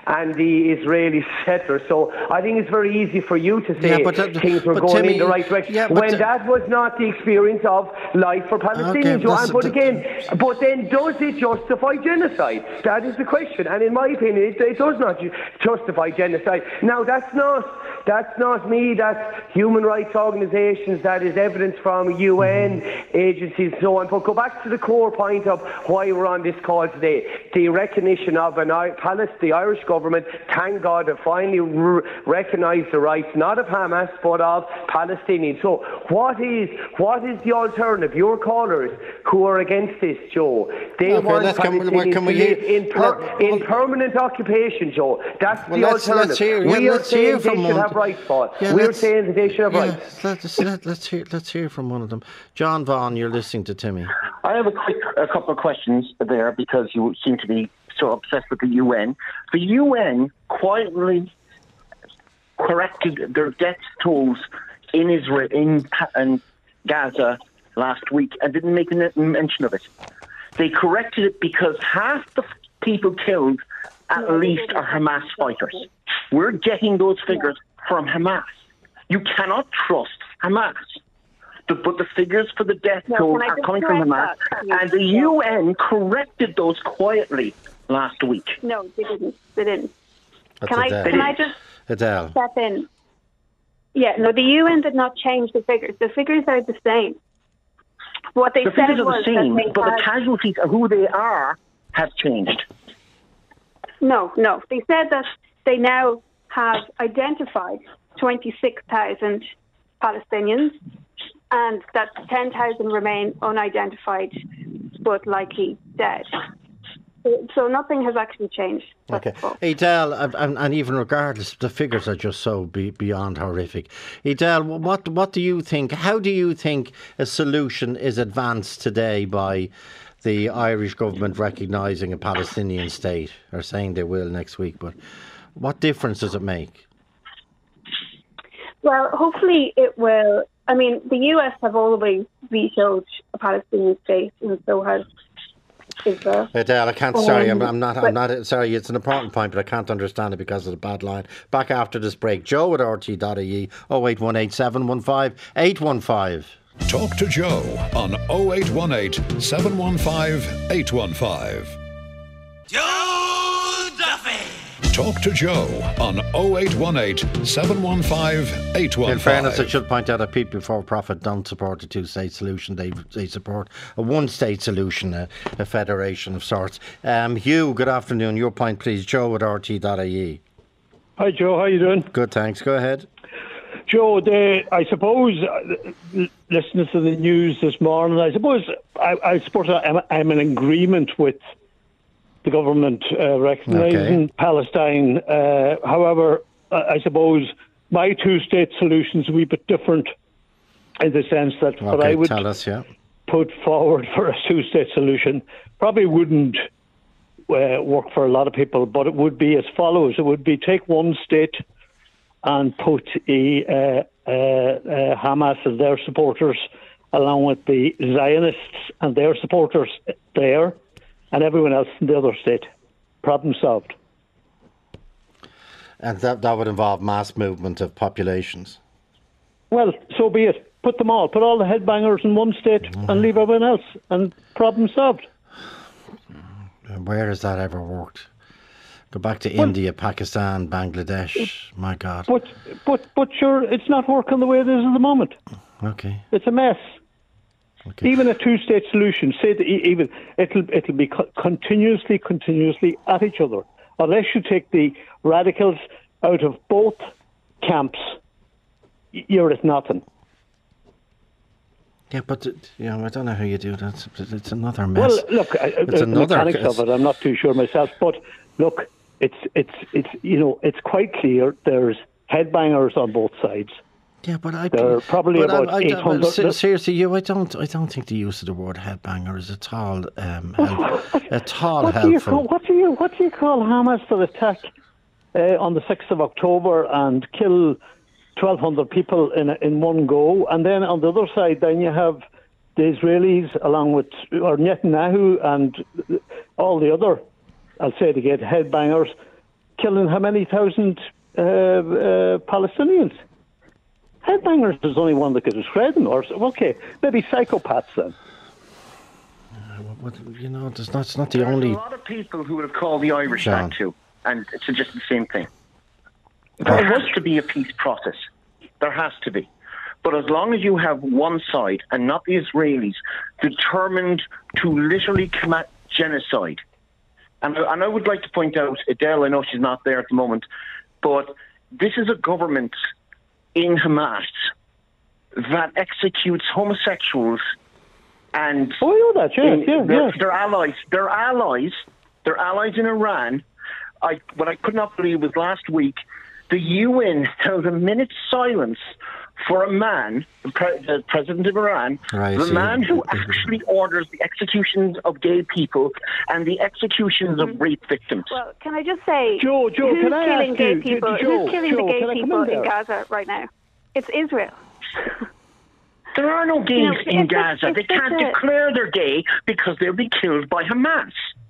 settlers. So I think it's very easy for you to say things were going in the right direction when that was not the experience of life for Palestinians. But then does it justify genocide? That is the question. And in my opinion, it does not justify genocide. Now, that's not me, that's human rights organisations, that is evidence from UN agencies and so on. But go back to the core point of why we're on this call today. The recognition of the Irish government, thank God, have finally recognised the rights, not of Hamas, but of Palestinians. So what is the alternative? Your callers who are against this, Joe, they want Palestinians to live in permanent occupation, Joe. That's the alternative. We are saying they should have rights, Paul. We're saying that they should have rights.
Let's hear from one of them. John Vaughan, you're listening to Timmy.
I have a couple of questions there, because you seem to be so obsessed with the UN. The UN quietly corrected their death tolls in Israel, in Gaza last week, and didn't make a mention of it. They corrected it because half the people killed at least are Hamas fighters. We're getting those figures from Hamas. You cannot trust Hamas. But the figures for the death toll are coming from Hamas, and the UN corrected those quietly last week.
No, they didn't. Can I just step in? Yeah, no, the UN did not change the figures. The figures are the same. What they said was the same,
but the casualties of who they are have changed.
No. They said that they now have identified 26,000 Palestinians, and that 10,000 remain unidentified but likely dead. So nothing has actually changed.
Okay. Edel, and even regardless, the figures are just so beyond horrific. Edel, what do you think? How do you think a solution is advanced today by the Irish government recognising a Palestinian state, or saying they will next week? But what difference does it make?
Well, hopefully it will. I mean, the US have always vetoed a Palestinian state, and so has Israel.
Adele, I can't. Sorry, I'm not. Sorry, it's an important point, but I can't understand it because of the bad line. Back after this break. Joe at RT.ie 0818 715 815.
Talk to Joe on 0818 715 815. Joe Duffy. Talk to Joe on 0818 715 815.
In fairness, I should point out that people for profit don't support a two-state solution. They support a one-state solution, a federation of sorts. Hugh, good afternoon. Your point, please. Joe at RT.ie.
Hi, Joe. How you doing?
Good, thanks. Go ahead.
Joe, I suppose, listening to the news this morning, I suppose I'm in agreement with the government recognising Palestine. However, I suppose my two-state solution is a wee bit different in the sense that what I would put forward for a two-state solution probably wouldn't work for a lot of people, but it would be as follows. It would be take one state and put Hamas as their supporters, along with the Zionists and their supporters there, and everyone else in the other state. Problem solved.
And that would involve mass movement of populations.
Well, so be it. Put them all. Put all the headbangers in one state and leave everyone else, and problem solved.
Where has that ever worked? Go back to India, Pakistan, Bangladesh. My God.
But sure, it's not working the way it is at the moment.
Okay.
It's a mess. Okay. Even a two-state solution, say that even it'll be continuously at each other. Unless you take the radicals out of both camps, you're at nothing.
Yeah, but I don't know how you do that. It's another mess.
Well, look, the mechanics of it, I'm not too sure myself. But look, it's quite clear. There's headbangers on both sides.
Yeah, but
there are probably about 800.
Seriously, I don't think the use of the word headbanger is at all helpful.
What do you call Hamas that attack on the 6th of October and kill 1,200 people in one go, and then on the other side, then you have the Israelis along with Netanyahu and all the other, I'll say it again, headbangers, killing how many thousand Palestinians? Headbangers is only one that could describe them, or okay, maybe psychopaths then.
It's not the only.
There's a lot of people who would have called the Irish that too, and suggested the same thing. There has to be a peace process. There has to be. But as long as you have one side, and not the Israelis, determined to literally commit genocide. And I would like to point out, Adele, I know she's not there at the moment, but this is a government in Hamas that executes homosexuals and their allies. Their allies in Iran. What I could not believe was last week, the UN held a minute's silence for a man, the president of Iran, the man who actually orders the executions of gay people and the executions of rape victims.
Well, can I just say,
Joe,
who's
can I
killing
ask
gay
you,
people?
Joe,
Who's killing the gay people
in
Gaza right now? It's Israel.
There are no gays in Gaza. They can't declare they're gay because they'll be killed by Hamas.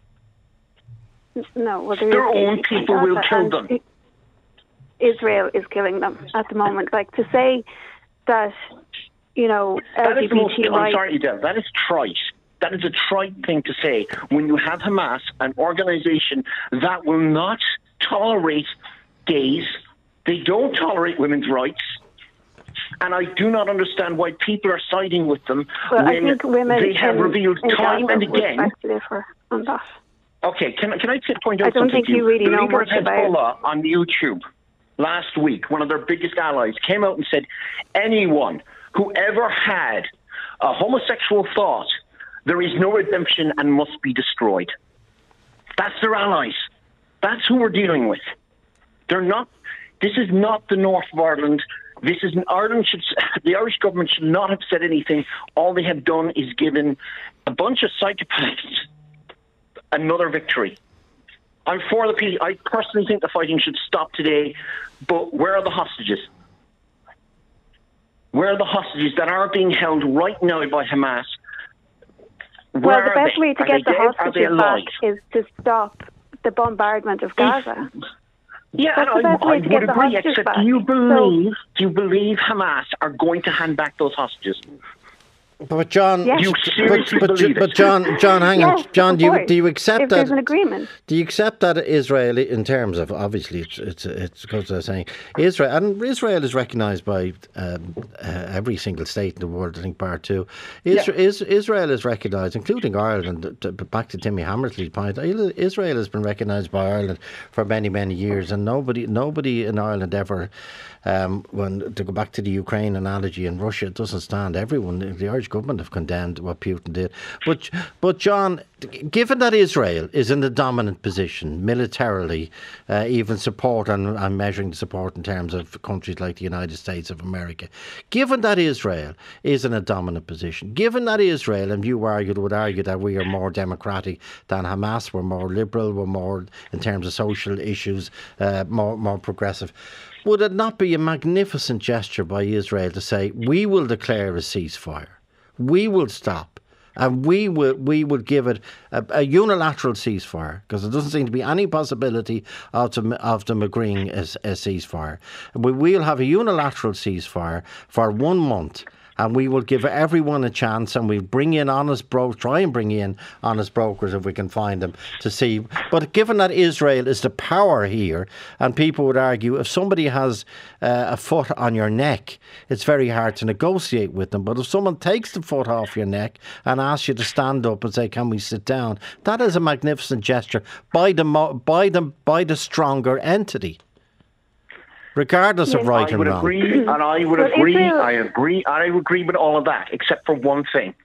No, well,
their own people will kill them.
Israel is killing them at the moment. Like, to say that, LGBT rights...
I'm sorry, Adele, that is trite. That is a trite thing to say when you have Hamas, an organisation that will not tolerate gays. They don't tolerate women's rights. And I do not understand why people are siding with them when
I think women
they have revealed time and again...
on that.
Okay, can I point out something to you?
I don't think you really know much about
Hezbollah on YouTube last week, one of their biggest allies, came out and said anyone who ever had a homosexual thought, there is no redemption and must be destroyed. That's their allies. That's who we're dealing with. They're not. This is not the north of Ireland. This is Ireland. The Irish government should not have said anything. All they have done is given a bunch of psychopaths another victory. I'm for the peace. I personally think the fighting should stop today. But where are the hostages? Where are the hostages that are being held right now by Hamas?
Well, the best way to get the hostages back is to stop the bombardment of Gaza.
Yeah, I would agree. Except, do you believe Hamas are going to hand back those hostages?
But John,
yes.
John, hang on, John. Do you accept
if
that?
There's an agreement.
Do you accept that Israel, in terms of obviously, it goes without saying, Israel is recognised by every single state in the world. I think bar two. Israel is recognised, including Ireland. Back to Timmy Hammersley's point, Israel has been recognised by Ireland for many years, and nobody in Ireland ever. To go back to the Ukraine analogy, and Russia, it doesn't stand. Everyone, the Irish government have condemned what Putin did. But John, given that Israel is in the dominant position militarily, even support, and I'm measuring the support in terms of countries like the United States of America, given that Israel is in a dominant position, given that Israel, and you would argue that we are more democratic than Hamas, we're more liberal, we're more in terms of social issues, more progressive. Would it not be a magnificent gesture by Israel to say, we will declare a ceasefire, we will stop, and we will give it a unilateral ceasefire, because there doesn't seem to be any possibility of them agreeing a ceasefire. We'll have a unilateral ceasefire for 1 month, and we will give everyone a chance, and we'll try and bring in honest brokers if we can find them to see. But given that Israel is the power here, and people would argue if somebody has a foot on your neck, it's very hard to negotiate with them. But if someone takes the foot off your neck and asks you to stand up and say, can we sit down, that is a magnificent gesture by the stronger entity, regardless of right and wrong.
I would agree with all of that, except for one thing.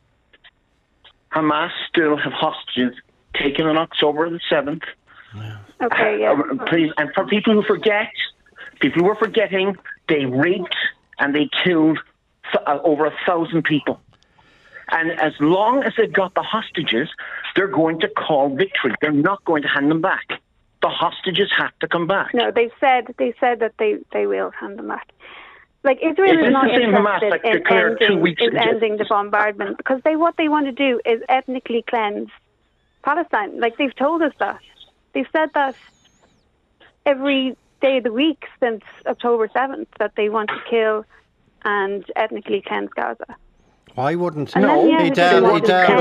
Hamas still have hostages taken on October the 7th.
Okay, yeah.
Please, and for people who are forgetting, they raped and they killed over 1,000 people. And as long as they've got the hostages, they're going to call victory. They're not going to hand them back. The hostages have to come back.
No, they said that they will hand them back. Like, Israel is not interested in ending the bombardment, because what they want to do is ethnically cleanse Palestine. Like, they've told us that. They've said that every day of the week since October 7th, that they want to kill and ethnically cleanse Gaza.
Why wouldn't?
No,
Idel,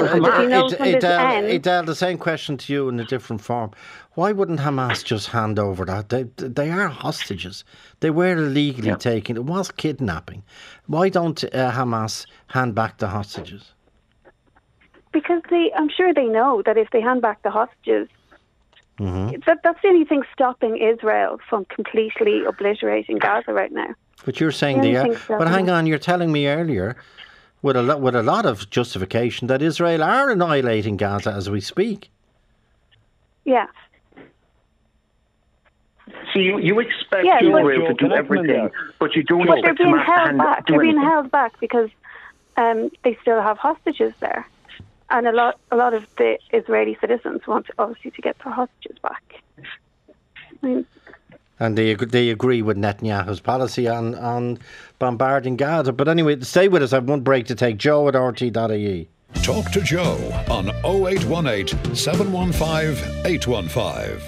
the same question to you in a different form. Why wouldn't Hamas just hand over that? They are hostages. They were illegally taken. It was kidnapping. Why don't Hamas hand back the hostages?
Because I'm sure they know that if they hand back the hostages, that's the only thing stopping Israel from completely obliterating Gaza right now.
But you're saying they are. But hang on, you're telling me earlier, with a lot of justification, that Israel are annihilating Gaza as we speak.
Yeah.
See, you expect Israel to do everything, but you don't expect Hamas to do anything. They're being held back
because they still have hostages there, and a lot of the Israeli citizens want obviously to get their hostages back.
And they agree with Netanyahu's policy on bombarding Gaza. But anyway, stay with us. I have one break to take. Joe at RT.ie.
Talk to Joe on 0818 715 815.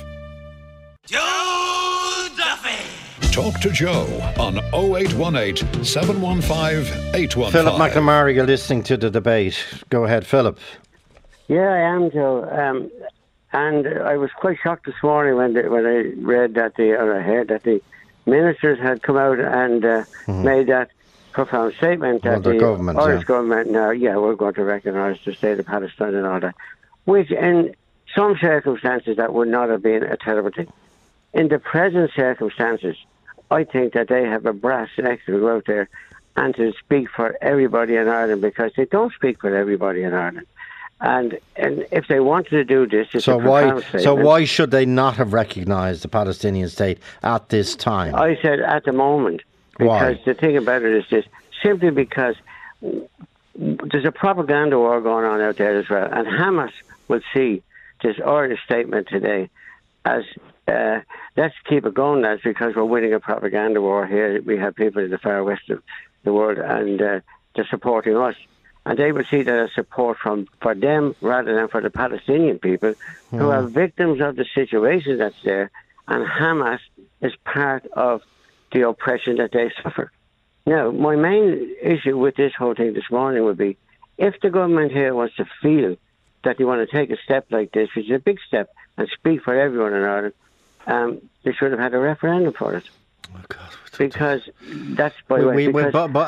Joe Duffy. Talk to Joe on 0818 715 815.
Philip McNamara, you're listening to the debate. Go ahead, Philip.
Yeah, I am, Joe. And I was quite shocked this morning when I read that I heard that the ministers had come out and made that profound statement that the Irish government now, we're going to recognise the state of Palestine and all that, which in some circumstances that would not have been a terrible thing. In the present circumstances, I think that they have a brass neck to go out there and to speak for everybody in Ireland, because they don't speak for everybody in Ireland. And if they wanted to do this,
so why should they not have recognised the Palestinian state at this time?
I said at the moment, because
why?
The thing about it is this: simply because there's a propaganda war going on out there as well, and Hamas will see this Irish statement today as let's keep it going, lads, because we're winning a propaganda war here. We have people in the far west of the world, and they're supporting us. And they will see that as support for them rather than for the Palestinian people who are victims of the situation that's there. And Hamas is part of the oppression that they suffer. Now, my main issue with this whole thing this morning would be, if the government here wants to feel that they want to take a step like this, which is a big step, and speak for everyone in Ireland, they should have had a referendum for it.
Oh, God.
because that's by the way.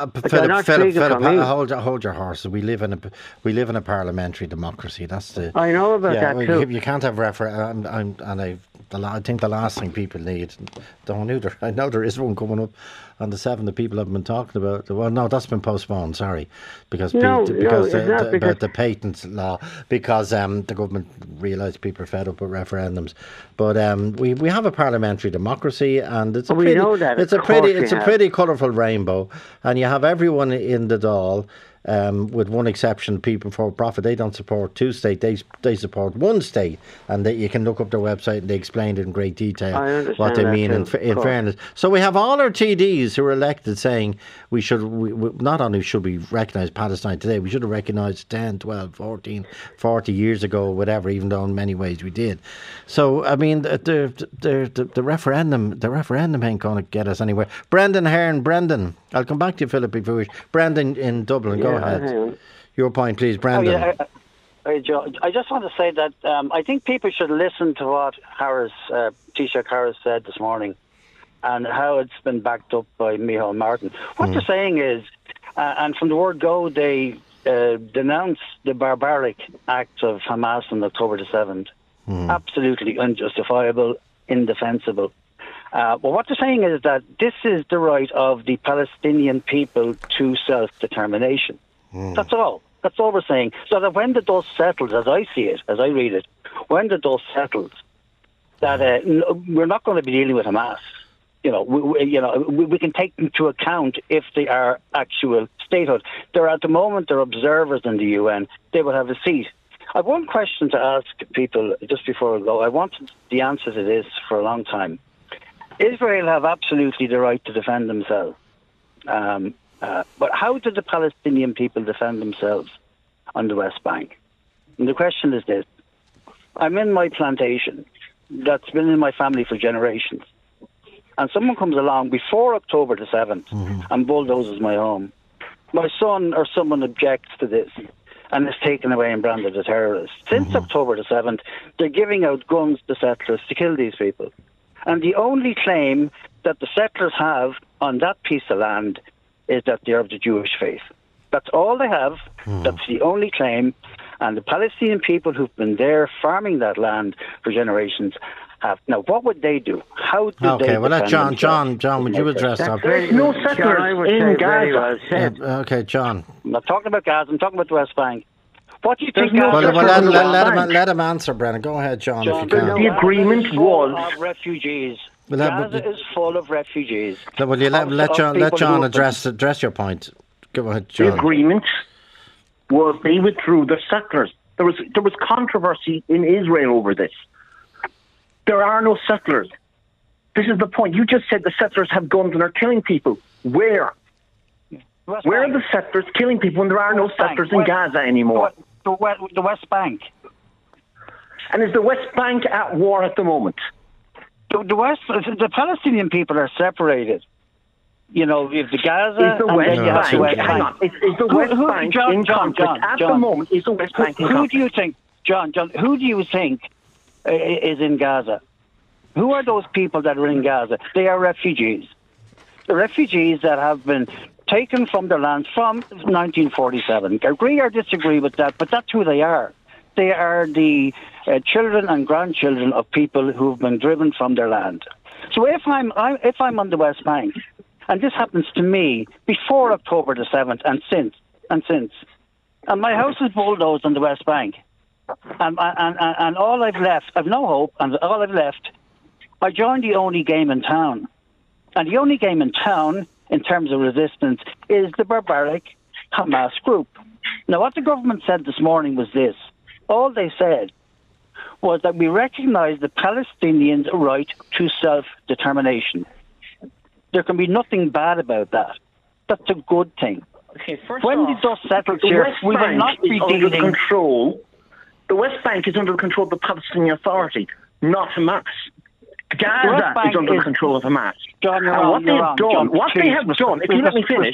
Hold your horses. We live in a parliamentary democracy. That's the.
I know about that too.
You can't have referendum. I think the last thing people need. I know there is one coming up on the 7th that people have been talking about. Well, no, that's been postponed. Sorry, because about the patent law, because the government realised people are fed up with referendums. But we have a parliamentary democracy, and it's a pretty colourful rainbow, and you have everyone in the Dáil. With one exception, people for profit, they don't support two state, they support one state, and you can look up their website and they explained in great detail what they mean in fairness. So we have all our TDs who are elected saying we not only should we recognise Palestine today, we should have recognised 10, 12, 14, 40 years ago, whatever, even though in many ways we did. So I mean the referendum ain't going to get us anywhere. Brendan Hearn, I'll come back to you, Philip, if you wish. Brendan in Dublin, go ahead. Your point, please, Brendan.
Joe, I just want to say that I think people should listen to what Taoiseach Harris said this morning and how it's been backed up by Micheál Martin. What they're saying is, and from the word go, they denounced the barbaric acts of Hamas on October the 7th. Absolutely unjustifiable, indefensible. Well, what they're saying is that this is the right of the Palestinian people to self-determination. That's all. That's all we're saying. So that when the dust settles, as I see it, as I read it, when the dust settles, that we're not going to be dealing with Hamas. We can take them into account if they are actual statehood. At the moment, they're observers in the UN. They will have a seat. I have one question to ask people just before I go. I wanted the answer to this for a long time. Israel have absolutely the right to defend themselves. But how do the Palestinian people defend themselves on the West Bank? And the question is this. I'm in my plantation that's been in my family for generations. And someone comes along before October the 7th and bulldozes my home. My son or someone objects to this and is taken away and branded a terrorist. Since October the 7th, they're giving out guns to settlers to kill these people. And the only claim that the settlers have on that piece of land is that they're of the Jewish faith. That's all they have. That's the only claim. And the Palestinian people who've been there farming that land for generations have. Now, what would they do? How do they
well, let John, would you address that?
There's no settlers in Gaza.
Okay, John.
I'm not talking about Gaza. I'm talking about the West Bank. What do you think?
Let him answer, Brennan. Go ahead, John, if you can.
The agreement was...
of refugees. Gaza is full of refugees.
Will you let John address your point? Go ahead, John.
The agreement was they withdrew the settlers. There was controversy in Israel over this. There are no settlers. This is the point. You just said the settlers have guns and are killing people. Where? Where are the settlers killing people when there are no settlers in Gaza anymore?
The West Bank.
And is the West Bank at war at the moment?
The Palestinian people are separated. You know, if the Gaza
is the West Bank. Hang on. Is the West Bank in conflict at the moment? Is the West Bank in conflict?
Who do you think, John? Who do you think is in Gaza? Who are those people that are in Gaza? They are refugees. The refugees that have been taken from their land from 1947. Agree or disagree with that, but that's who they are. They are the children and grandchildren of people who've been driven from their land. So if I'm on the West Bank, and this happens to me before October the 7th and since, and my house is bulldozed on the West Bank, and all I've left, I've no hope, and all I've left, I joined the only game in town. And the only game in town, in terms of resistance, is the barbaric Hamas group. Now, what the government said this morning was this. All they said was that we recognise the Palestinians' right to self-determination. There can be nothing bad about that. That's a good thing.
Okay,
when the dust settles here, we will not be dealing...
The West Bank is under the control of the Palestinian Authority, not Hamas. Gaza is under the control of Hamas.
John,
what they have done, if you let me finish,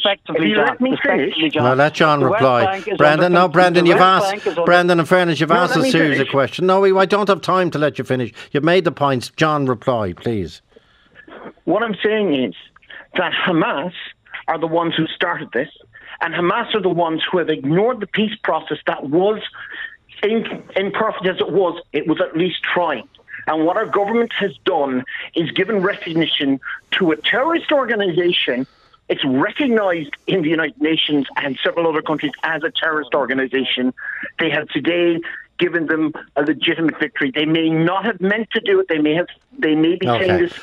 No, let John reply. Brendan, you've asked, Brendan, in fairness, you've asked a series of questions. No, I don't have time to let you finish. You've made the points. John, reply, please.
What I'm saying is that Hamas are the ones who started this, and Hamas are the ones who have ignored the peace process that was, imperfect as it was at least trying. And what our government has done is given recognition to a terrorist organisation. It's recognised in the United Nations and several other countries as a terrorist organisation. They have today given them a legitimate victory. They may not have meant to do it. They may be saying this.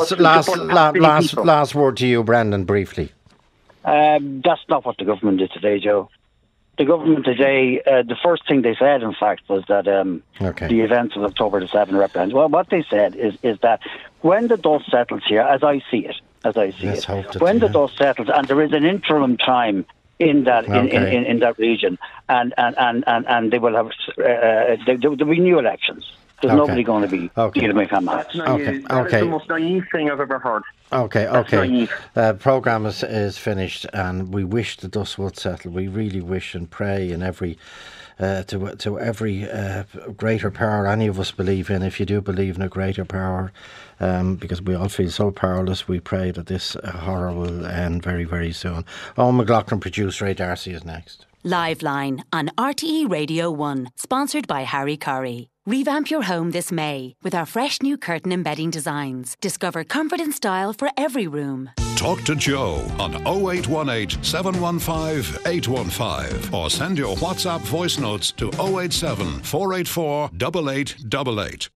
Last word to you, Brendan, briefly.
That's not what the government did today, Joe. The government today, the first thing they said, in fact, was that the events of October the 7th represent. Well, what they said is that when the dust settles here, as I see it, when the dust settles, and there is an interim time in that in that region, and they will have there will be new elections. There's nobody going to be dealing with Hamas.
That is the most naive thing I've ever heard.
Programme is finished, and we wish the dust would settle. We really wish and pray in every to every greater power any of us believe in. If you do believe in a greater power, because we all feel so powerless, we pray that this horror will end very, very soon. Owen McLaughlin, producer, Ray Darcy is next.
Live Line on RTE Radio 1, sponsored by Harry Curry. Revamp your home this May with our fresh new curtain embedding designs. Discover comfort and style for every room.
Talk to Joe on 0818 715 815 or send your WhatsApp voice notes to 087 484 8888.